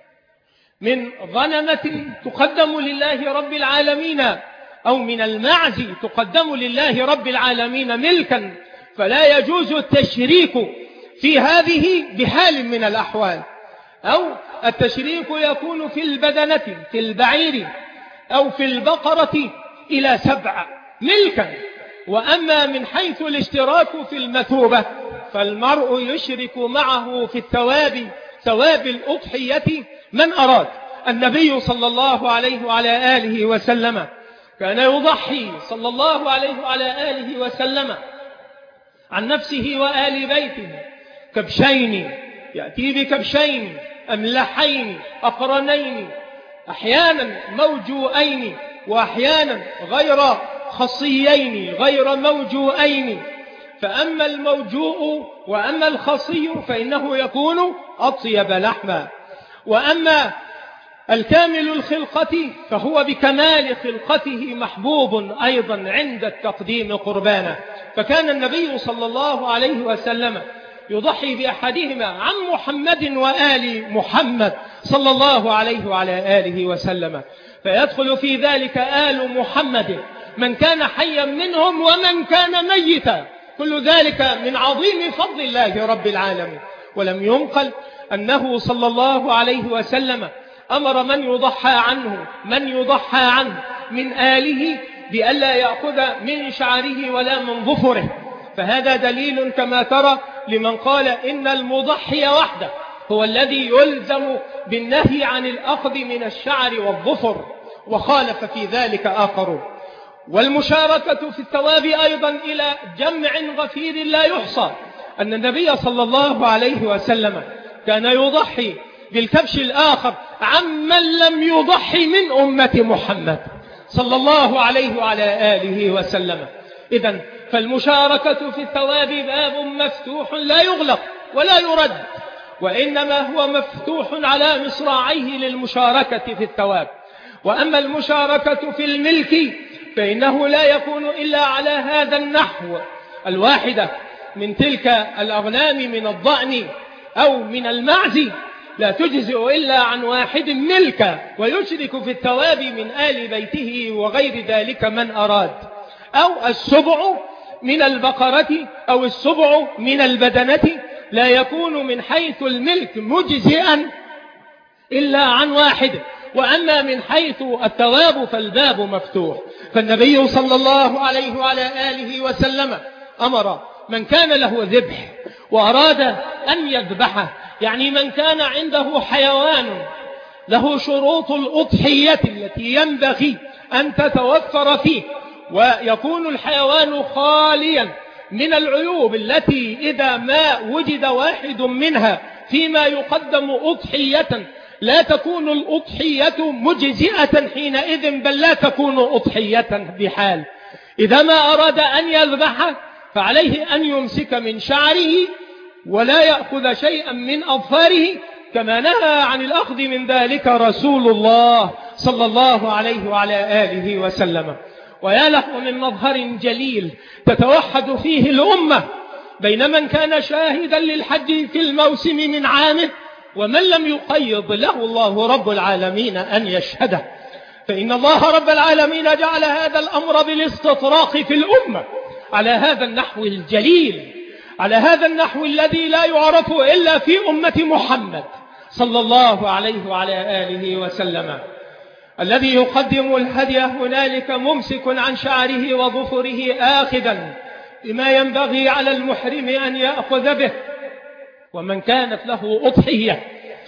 من غنمة تقدم لله رب العالمين أو من المعز تقدم لله رب العالمين ملكا، فلا يجوز التشريك في هذه بحال من الأحوال. أو التشريك يكون في البدنة في البعير أو في البقرة إلى 7 ملكا. وأما من حيث الاشتراك في المثوبة فالمرء يشرك معه في الثواب ثواب الأضحية من أراد. النبي صلى الله عليه وعلى آله وسلم كان يضحي صلى الله عليه وعلى آله وسلم عن نفسه وآل بيته كبشين، يأتي بكبشين أملحين أقرنين، أحيانا موجوئين وأحيانا غير خصيين غير موجوئين. فأما الموجوء وأما الخصي فإنه يكون أطيب لحما. وأما الكامل الخلقة فهو بكمال خلقته محبوب أيضا عند التقديم قربانا. فكان النبي صلى الله عليه وسلم يضحي بأحدهما عن محمد وآل محمد صلى الله عليه وعلى آله وسلم، فيدخل في ذلك آل محمد من كان حيا منهم ومن كان ميتا، كل ذلك من عظيم فضل الله رب العالمين. ولم ينقل أنه صلى الله عليه وسلم أمر من يضحى عنه من آله بألا يأخذ من شعره ولا من ظفره، فهذا دليل كما ترى لمن قال إن المضحي وحده هو الذي يلزم بالنهي عن الأخذ من الشعر والظفر، وخالف في ذلك آخرون. والمشاركة في الثواب أيضا إلى جمع غفير لا يحصى، أن النبي صلى الله عليه وسلم كان يضحي بالكبش الآخر عمن لم يضحي من أمة محمد صلى الله عليه وعلى آله وسلم. إذن فالمشاركة في الثواب باب مفتوح لا يغلق ولا يرد، وإنما هو مفتوح على مصراعيه للمشاركة في الثواب. وأما المشاركة في الملك فإنه لا يكون إلا على هذا النحو: الواحدة من تلك الأغنام من الضأن أو من المعز لا تجزئ إلا عن واحد ملكا، ويشرك في الثواب من آل بيته وغير ذلك من أراد، أو السبع من البقرة أو السبع من البدنة لا يكون من حيث الملك مجزئا إلا عن واحد. وأما من حيث الثواب فالباب مفتوح. فالنبي صلى الله عليه وعلى آله وسلم أمر من كان له ذبح وأراد أن يذبحه، يعني من كان عنده حيوان له شروط الأضحية التي ينبغي أن تتوفر فيه، ويكون الحيوان خاليا من العيوب التي إذا ما وجد واحد منها فيما يقدم أضحية لا تكون الأضحية مجزئة حينئذ، بل لا تكون أضحية بحال. إذا ما أراد أن يذبح فعليه أن يمسك من شعره ولا يأخذ شيئا من أظفاره، كما نهى عن الأخذ من ذلك رسول الله صلى الله عليه وعلى آله وسلم. ويا له من مظهر جليل تتوحد فيه الأمة بين من كان شاهدا للحج في الموسم من عامه ومن لم يقيض له الله رب العالمين أن يشهده. فإن الله رب العالمين جعل هذا الأمر بالاستطراق في الأمة على هذا النحو الجليل، على هذا النحو الذي لا يعرف إلا في أمة محمد صلى الله عليه وعلى آله وسلم. الذي يقدم الهدي هنالك ممسك عن شعره وظفره آخذا بما ينبغي على المحرم أن يأخذ به. ومن كانت له أضحية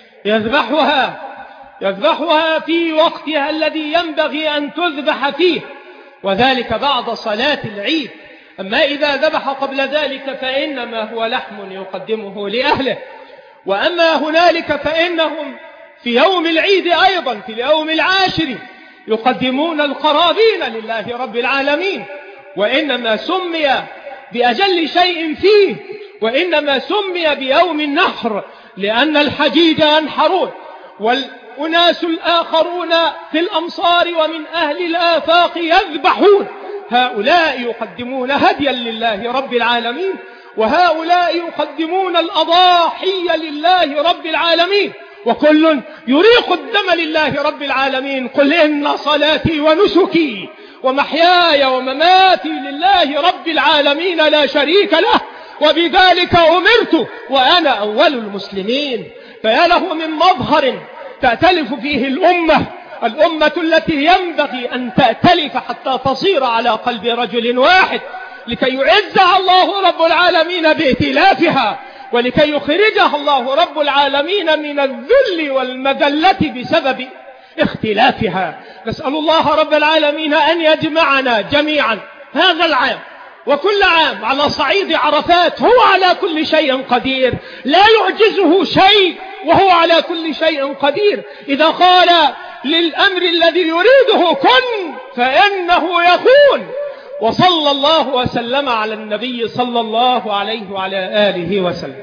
يذبحها في وقتها الذي ينبغي أن تذبح فيه، وذلك بعد صلاة العيد. أما إذا ذبح قبل ذلك فإنما هو لحم يقدمه لأهله. وأما هنالك فإنهم في يوم العيد أيضا في اليوم العاشر يقدمون القرابين لله رب العالمين، وإنما سمي بأجل شيء فيه، وإنما سمي بيوم النحر لأن الحجيج ينحرون، والأناس الآخرون في الأمصار ومن أهل الآفاق يذبحون. هؤلاء يقدمون هديا لله رب العالمين، وهؤلاء يقدمون الأضاحي لله رب العالمين، وكل يريق الدم لله رب العالمين. قل إن صلاتي ونسكي ومحياي ومماتي لله رب العالمين لا شريك له وبذلك أمرت وأنا أول المسلمين. فيا له من مظهر تأتلف فيه الأمة التي ينبغي أن تأتلف حتى تصير على قلب رجل واحد، لكي يعزها الله رب العالمين بائتلافها، ولكي يخرجها الله رب العالمين من الذل والمذلة بسبب اختلافها. نسأل الله رب العالمين أن يجمعنا جميعا هذا العام وكل عام على صعيد عرفات. هو على كل شيء قدير، لا يعجزه شيء، وهو على كل شيء قدير. إذا قال للأمر الذي يريده كن فإنه يكون. وصلى الله وسلم على النبي صلى الله عليه وعلى آله وسلم.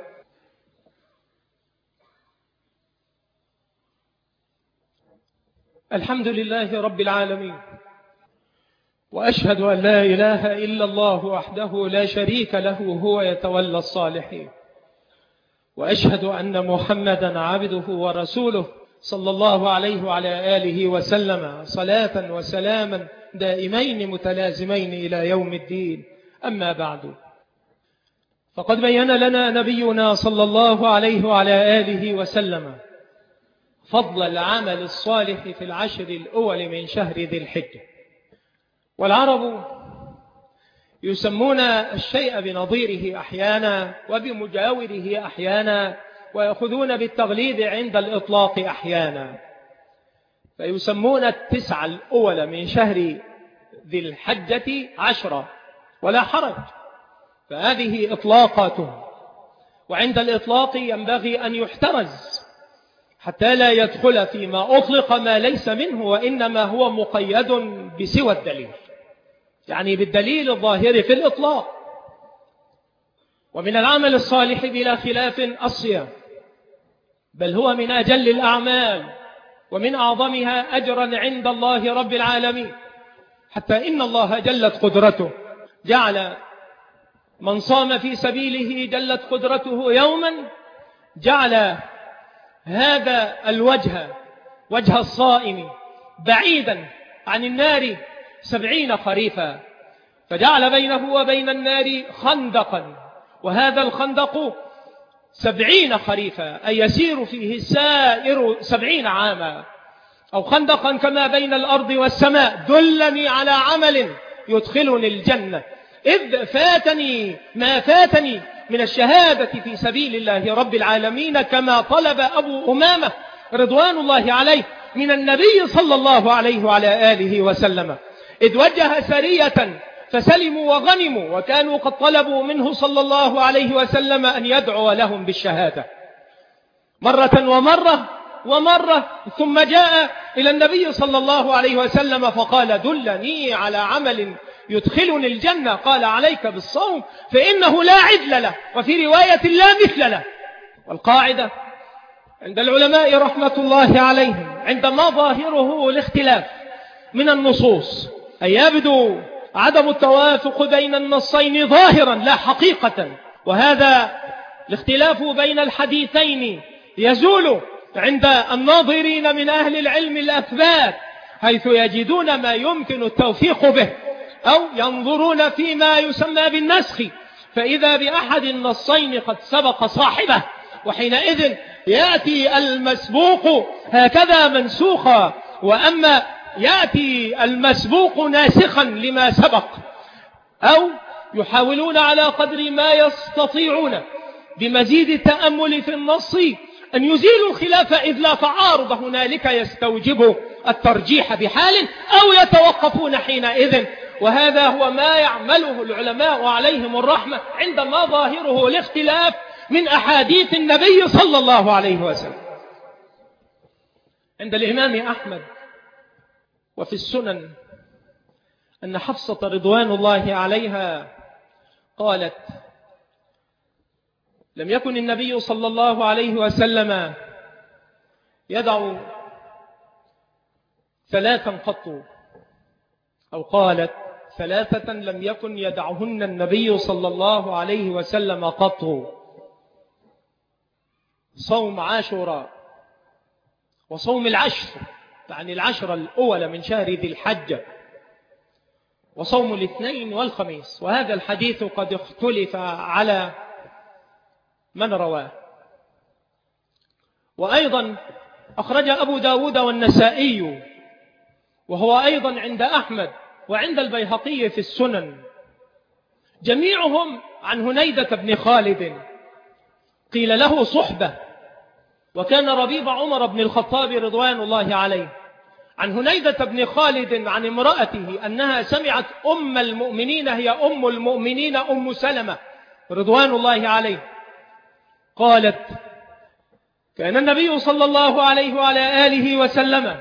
الحمد لله رب العالمين، وأشهد أن لا إله إلا الله وحده لا شريك له هو يتولى الصالحين. وأشهد أن محمدا عبده ورسوله صلى الله عليه وعلى آله وسلم صلاة وسلاما دائمين متلازمين إلى يوم الدين. أما بعد، فقد بين لنا نبينا صلى الله عليه وعلى آله وسلم فضل العمل الصالح في العشر الأول من شهر ذي الحجة. والعرب يسمون الشيء بنظيره أحيانا وبمجاوره أحيانا، ويأخذون بالتغليب عند الإطلاق أحيانا، فيسمون 9 الأول من شهر ذي الحجة 10 ولا حرج، فهذه إطلاقاتهم. وعند الإطلاق ينبغي أن يحترز حتى لا يدخل فيما أطلق ما ليس منه، وإنما هو مقيد بسوى الدليل، يعني بالدليل الظاهر في الإطلاق. ومن العمل الصالح بلا خلاف الصيام، بل هو من أجل الأعمال ومن أعظمها أجرا عند الله رب العالمين، حتى إن الله جلت قدرته جعل من صام في سبيله جلت قدرته يوما، جعل هذا الوجه، وجه الصائم، بعيدا عن النار 70 خريفا، فجعل بينه وبين النار خندقا، وهذا الخندق 70 خريفا، أي يسير فيه السائر 70 عاما، أو خندقا كما بين الأرض والسماء. دلني على عمل يدخلني الجنة، إذ فاتني ما فاتني من الشهادة في سبيل الله رب العالمين، كما طلب أبو أمامة رضوان الله عليه من النبي صلى الله عليه وعلى آله وسلم، إذ وجه سرية فسلموا وغنموا، وكانوا قد طلبوا منه صلى الله عليه وسلم أن يدعو لهم بالشهادة مرة ومرة، ثم جاء إلى النبي صلى الله عليه وسلم فقال: دلني على عمل يدخلني الجنة. قال: عليك بالصوم فإنه لا عدل له، وفي رواية لا مثل له. والقاعدة عند العلماء رحمة الله عليهم عندما ظاهره الاختلاف من النصوص، أي يبدو عدم التوافق بين النصين ظاهرا لا حقيقة، وهذا الاختلاف بين الحديثين يزول عند الناظرين من أهل العلم الأثبات، حيث يجدون ما يمكن التوفيق به، أو ينظرون فيما يسمى بالنسخ، فإذا بأحد النصين قد سبق صاحبه، وحينئذ يأتي المسبوق هكذا منسوخا، وأما يأتي المسبوق ناسخا لما سبق، أو يحاولون على قدر ما يستطيعون بمزيد التأمل في النص أن يزيلوا الخلاف، إذ لا تعارض هنالك يستوجب الترجيح بحال، أو يتوقفون حينئذ. وهذا هو ما يعمله العلماء عليهم الرحمة عندما ظاهره الاختلاف من أحاديث النبي صلى الله عليه وسلم. عند الإمام أحمد وفي السنن أن حفصة رضوان الله عليها قالت: لم يكن النبي صلى الله عليه وسلم يدع 3 قط، أو قالت 3 لم يكن يدعهن النبي صلى الله عليه وسلم قط: صوم عاشوراء، وصوم العشر، يعني العشر الأول من شهر ذي الحجة، وصوم الاثنين والخميس. وهذا الحديث قد اختلف على من رواه. وأيضا أخرج أبو داود والنسائي، وهو أيضا عند أحمد وعند البيهقي في السنن، جميعهم عن هنيدة بن خالد، قيل له صحبة، وكان ربيب عمر بن الخطاب رضوان الله عليه، عن هنيدة بن خالد عن امرأته أنها سمعت أم المؤمنين، هي أم المؤمنين أم سلمة رضوان الله عليه، قالت: كان النبي صلى الله عليه وعلى آله وسلم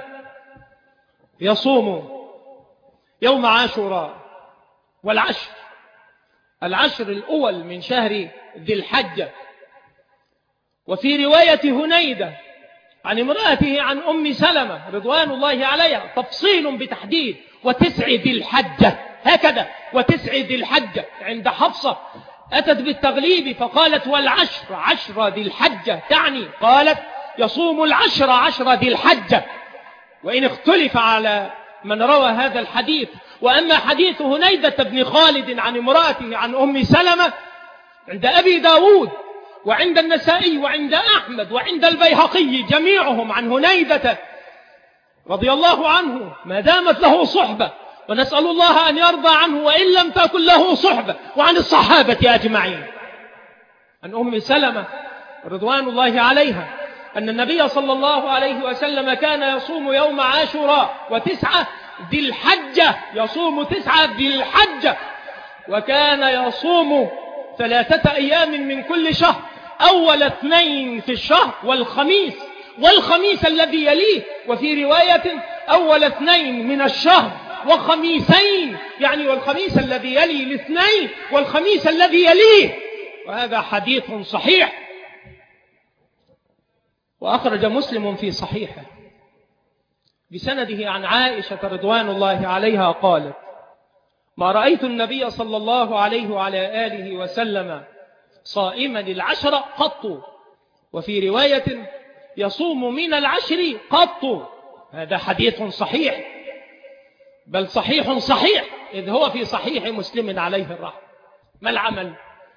يصوم يوم عاشوراء والعشر، العشر الأول من شهر ذي الحجة. وفي رواية هنيدة عن امرأته عن أم سلمة رضوان الله عليها تفصيل بتحديد: 9 ذي الحجة، هكذا 9 ذي الحجة. عند حفصة أتت بالتغليب فقالت والعشر عشر ذي الحجة، تعني قالت يصوم العشر عشر ذي الحجة. وإن اختلف على من روى هذا الحديث. وأما حديث هنيدة بن خالد عن امرأته عن أم سلمة عند أبي داود وعند النسائي وعند أحمد وعند البيهقي جميعهم عن هنيدة رضي الله عنه ما دامت له صحبة، ونسأل الله أن يرضى عنه وإن لم تكن له صحبة، وعن الصحابة أجمعين عن أم سلمة رضوان الله عليها أن النبي صلى الله عليه وسلم كان يصوم يوم عاشوراء وتسعة ذي الحجة، يصوم 9 ذي الحجة، وكان يصوم 3 أيام من كل شهر، أول 2 في الشهر والخميس الذي يليه، وفي رواية أول 2 من الشهر وخميسين، يعني والخميس الذي يلي الاثنين والخميس الذي يليه. وهذا حديث صحيح، وأخرج مسلم في صحيحه بسنده عن عائشة رضوان الله عليها قالت ما رأيت النبي صلى الله عليه وعلى آله وسلم صائما العشر قط، وفي رواية يصوم من العشر قط. هذا حديث صحيح، بل صحيح إذ هو في صحيح مسلم عليه الرحمة. ما العمل؟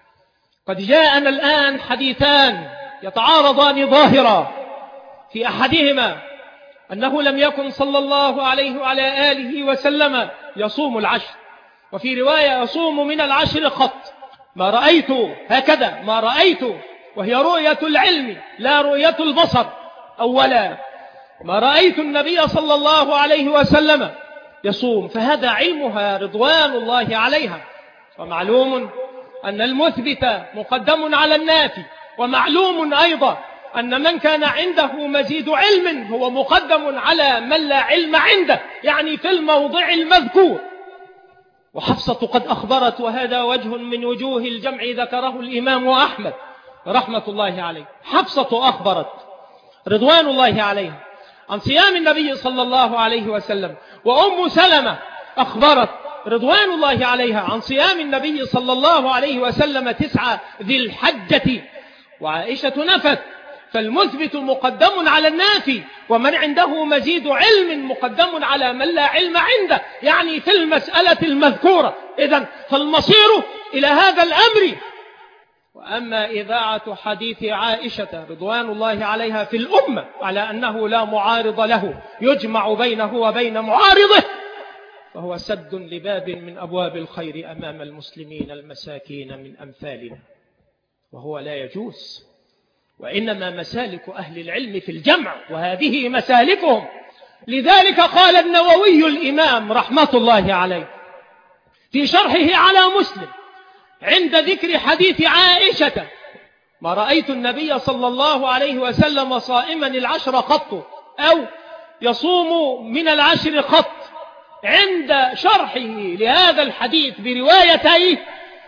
قد جاءنا الآن حديثان يتعارضان ظاهرا، في أحدهما أنه لم يكن صلى الله عليه وعلى آله وسلم يصوم العشر، وفي رواية يصوم من العشر قط. ما رأيت هكذا، ما رأيت، وهي رؤية العلم لا رؤية البصر. أولا ما رأيت النبي صلى الله عليه وسلم يصوم، فهذا علمها رضوان الله عليها. ومعلوم أن المثبت مقدم على النافي، ومعلوم أيضا أن من كان عنده مزيد علم هو مقدم على من لا علم عنده، يعني في الموضع المذكور. وحفصة قد أخبرت، وهذا وجه من وجوه الجمع ذكره الإمام أحمد رحمة الله عليه. حفصة أخبرت رضوان الله عليها عن صيام النبي صلى الله عليه وسلم، وأم سلمة أخبرت رضوان الله عليها عن صيام النبي صلى الله عليه وسلم 9 ذي الحجة، وعائشة نفت. فالمثبت مقدم على النافي، ومن عنده مزيد علم مقدم على من لا علم عنده، يعني في المسألة المذكورة. إذن فالمصير إلى هذا الأمر. وأما إذاعة حديث عائشة رضوان الله عليها في الأمة على أنه لا معارض له يجمع بينه وبين معارضه، فهو سد لباب من أبواب الخير أمام المسلمين المساكين من أمثالنا، وهو لا يجوز. وإنما مسالك أهل العلم في الجمع، وهذه مسالكهم. لذلك قال النووي الإمام رحمة الله عليه في شرحه على مسلم عند ذكر حديث عائشة ما رأيت النبي صلى الله عليه وسلم صائما العشر قط، أو يصوم من العشر قط، عند شرحه لهذا الحديث بروايتيه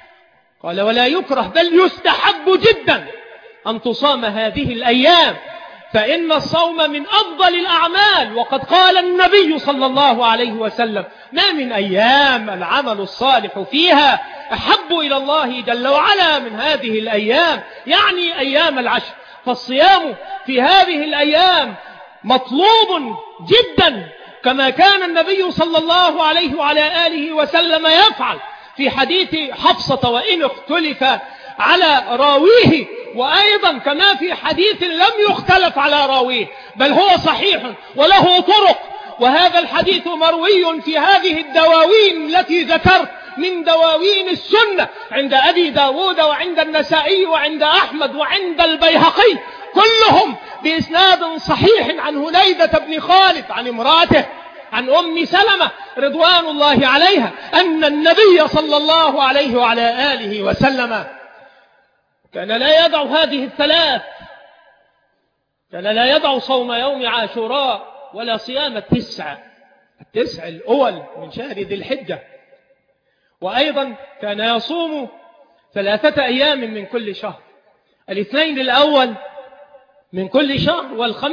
قال ولا يكره بل يستحب جدا أن تصام هذه الأيام، فإن الصوم من أفضل الأعمال. وقد قال النبي صلى الله عليه وسلم ما من أيام العمل الصالح فيها أحب إلى الله جل وعلا من هذه الأيام، يعني أيام العشر. فالصيام في هذه الأيام مطلوب جدا، كما كان النبي صلى الله عليه وعلى آله وسلم يفعل في حديث حفصة وإن اختلف على راويه، وأيضا كما في حديث لم يختلف على راويه بل هو صحيح وله طرق. وهذا الحديث مروي في هذه الدواوين التي ذكرت من دواوين السنة عند أبي داود وعند النسائي وعند أحمد وعند البيهقي، كلهم بإسناد صحيح عن هنيدة بن خالد عن امرأته عن أم سلمة رضوان الله عليها أن النبي صلى الله عليه وعلى آله وسلم كان لا يدع هذه الثلاث، كان لا يدع صوم يوم عاشوراء ولا صيام التسع الأول من شهر ذي الحجة، وأيضا كان يصوم 3 أيام من كل شهر، الاثنين الأول من كل شهر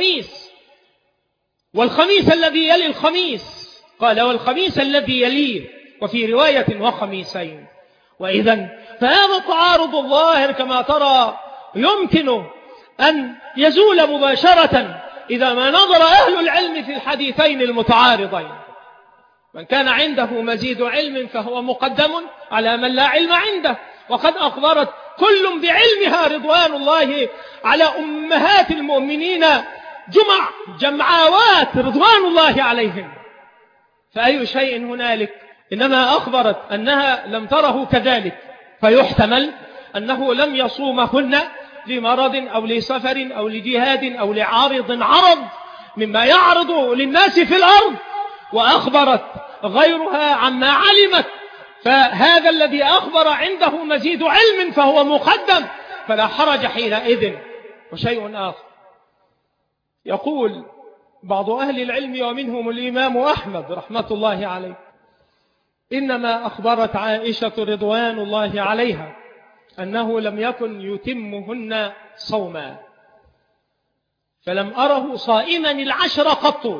والخميس الذي يلي الخميس، قال والخميس الذي يليه، وفي رواية وخميسين. وإذن فهذا التعارض الظاهر كما ترى يمكن أن يزول مباشرة إذا ما نظر أهل العلم في الحديثين المتعارضين. من كان عنده مزيد علم فهو مقدم على من لا علم عنده، وقد أخبرت كل بعلمها رضوان الله على أمهات المؤمنين جمعاوات رضوان الله عليهم، فأي شيء هنالك إنما أخبرت أنها لم تره كذلك، فيحتمل أنه لم يصومهن لمرض أو لسفر أو لجهاد أو لعارض عرض مما يعرض للناس في الأرض، وأخبرت غيرها عما علمت، فهذا الذي أخبر عنده مزيد علم فهو مقدم، فلا حرج حينئذ. وشيء آخر، يقول بعض أهل العلم ومنهم الإمام أحمد رحمة الله عليه: إنما أخبرت عائشة رضوان الله عليها أنه لم يكن يتمهن صوما، فلم أره صائما 10 قط.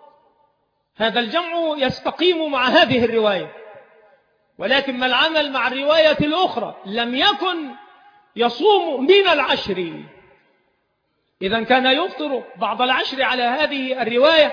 هذا الجمع يستقيم مع هذه الرواية، ولكن ما العمل مع الرواية الأخرى؟ لم يكن يصوم من 10. إذن كان يفطر بعض 10 على هذه الرواية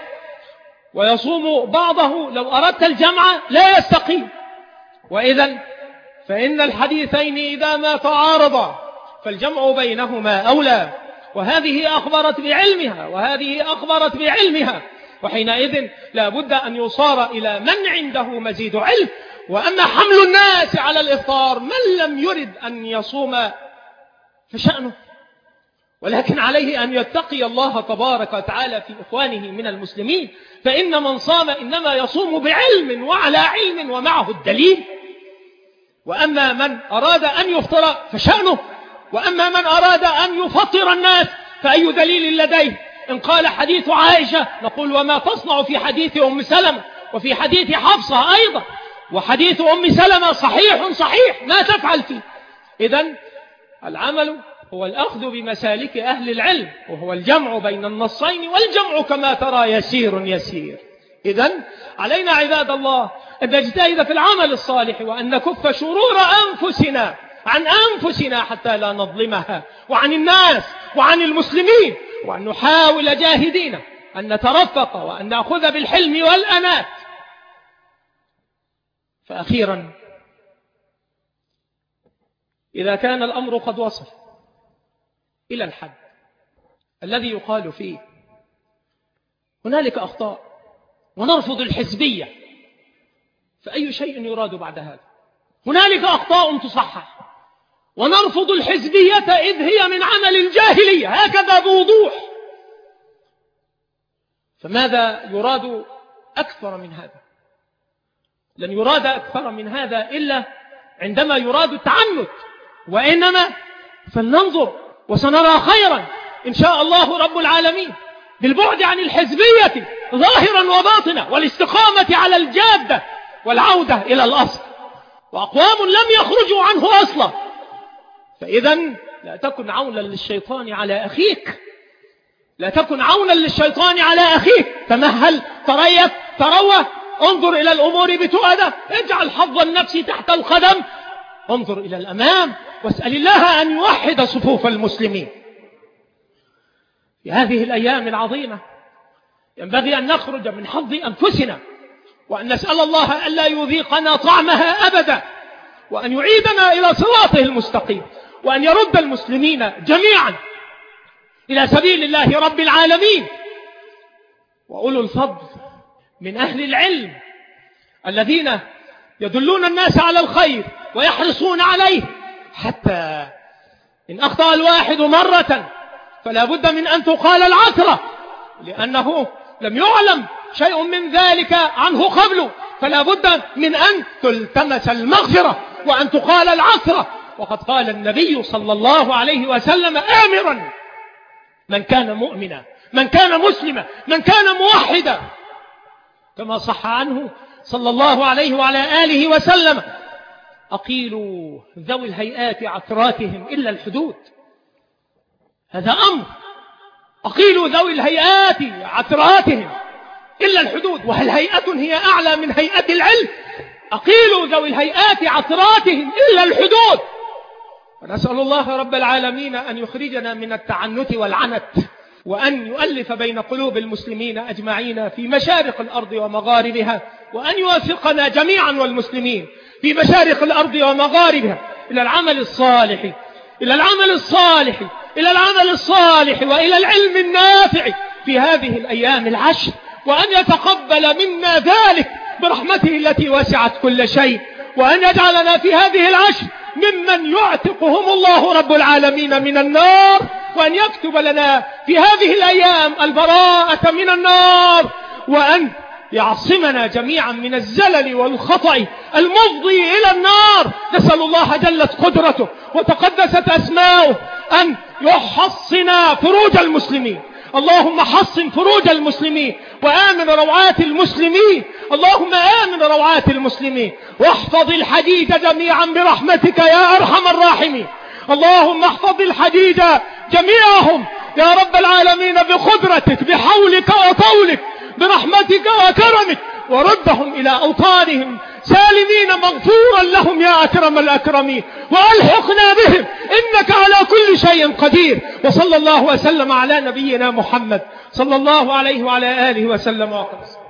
ويصوم بعضه. لو أردت الجمع لا يستقيم. وإذن فإن الحديثين إذا ما تعارضا فالجمع بينهما أولى، وهذه أخبرت بعلمها وهذه أخبرت بعلمها، وحينئذ لا بد أن يصار إلى من عنده مزيد علم. وأما حمل الناس على الإفطار، من لم يرد أن يصوم فشأنه، ولكن عليه أن يتقي الله تبارك وتعالى في إخوانه من المسلمين، فإن من صام إنما يصوم بعلم وعلى علم ومعه الدليل. وأما من أراد أن يفطر فشأنه، وأما من أراد أن يفطر الناس فأي دليل لديه؟ إن قال حديث عائشة نقول وما تصنع في حديث أم سلمة وفي حديث حفصة أيضا، وحديث أم سلمة صحيح ما تفعل فيه. إذن العمل هو الأخذ بمسالك أهل العلم، وهو الجمع بين النصين، والجمع كما ترى يسير. إذن علينا عباد الله أن نجتهد في العمل الصالح، وأن نكف شرور أنفسنا عن أنفسنا حتى لا نظلمها، وعن الناس وعن المسلمين، وأن نحاول جاهدين أن نترفق وأن نأخذ بالحلم والأنات. فأخيرا، إذا كان الأمر قد وصل إلى الحد الذي يقال فيه هنالك أخطاء ونرفض الحزبية، فأي شيء يراد بعد هذا؟ هنالك أخطاء تصحح ونرفض الحزبية إذ هي من عمل الجاهلية، هكذا بوضوح. فماذا يراد أكثر من هذا؟ لن يراد أكثر من هذا إلا عندما يراد التعنت، وإنما فلننظر وسنرى خيرا إن شاء الله رب العالمين بالبعد عن الحزبية ظاهرا وباطنا، والاستقامة على الجادة والعودة إلى الأصل. وأقوام لم يخرجوا عنه أصلا، فإذن لا تكن عونا للشيطان على أخيك، لا تكن عونا للشيطان على أخيك. تمهل، تريث، تروى، انظر إلى الأمور بتؤدة، اجعل حظ النفس تحت القدم، انظر إلى الأمام واسأل الله أن يوحد صفوف المسلمين. في هذه الأيام العظيمة ينبغي أن نخرج من حظ أنفسنا، وأن نسأل الله ألا يذيقنا طعمها أبدا، وأن يعيدنا إلى صراطه المستقيم، وأن يرد المسلمين جميعا إلى سبيل الله رب العالمين. وأولو الفضل من أهل العلم الذين يدلون الناس على الخير ويحرصون عليه، حتى إن أخطأ الواحد مرة فلا بد من أن تقال العثرة، لأنه لم يعلم شيء من ذلك عنه قبل، فلا بد من أن تلتمس المغفرة وأن تقال العثرة. وقد قال النبي صلى الله عليه وسلم آمرا من كان مؤمنا، من كان مسلما، من كان موحدا، كما صح عنه صلى الله عليه وعلى آله وسلم: أقيلوا ذوي الهيئات عثراتهم إلا الحدود. هذا أمر، أقيلوا ذوي الهيئات عثراتهم إلا الحدود. وهل هيئة هي أعلى من هيئة العلم؟ أقيلوا ذوي الهيئات عثراتهم إلا الحدود. ونسأل الله رب العالمين أن يخرجنا من التعنت والعنت، وأن يؤلف بين قلوب المسلمين أجمعين في مشارق الأرض ومغاربها، وأن يوفقنا جميعا والمسلمين في مشارق الأرض ومغاربها إلى العمل الصالح، إلى العمل الصالح، إلى العمل الصالح وإلى العلم النافع في هذه الأيام العشر، وأن يتقبل منا ذلك برحمته التي وسعت كل شيء، وأن يجعلنا في هذه العشر ممن يعتقهم الله رب العالمين من النار، وأن يكتب لنا في هذه الأيام البراءة من النار، وأن يعصمنا جميعا من الزلل والخطأ المفضي إلى النار. نسأل الله جلت قدرته وتقدست أسماؤه أن يحصن فروج المسلمين. اللهم حصن فروج المسلمين وآمن روعات المسلمين، اللهم آمن روعات المسلمين، واحفظ الحجيج جميعا برحمتك يا أرحم الراحمين. اللهم احفظ الحجيج جميعهم يا رب العالمين بقدرتك بحولك وطولك برحمتك وكرمك، وردهم إلى أوطانهم سالمين مغفورا لهم يا أكرم الأكرمين، وألحقنا بهم إنك على كل شيء قدير. وصلى الله وسلم على نبينا محمد صلى الله عليه وعلى آله وسلم وقال.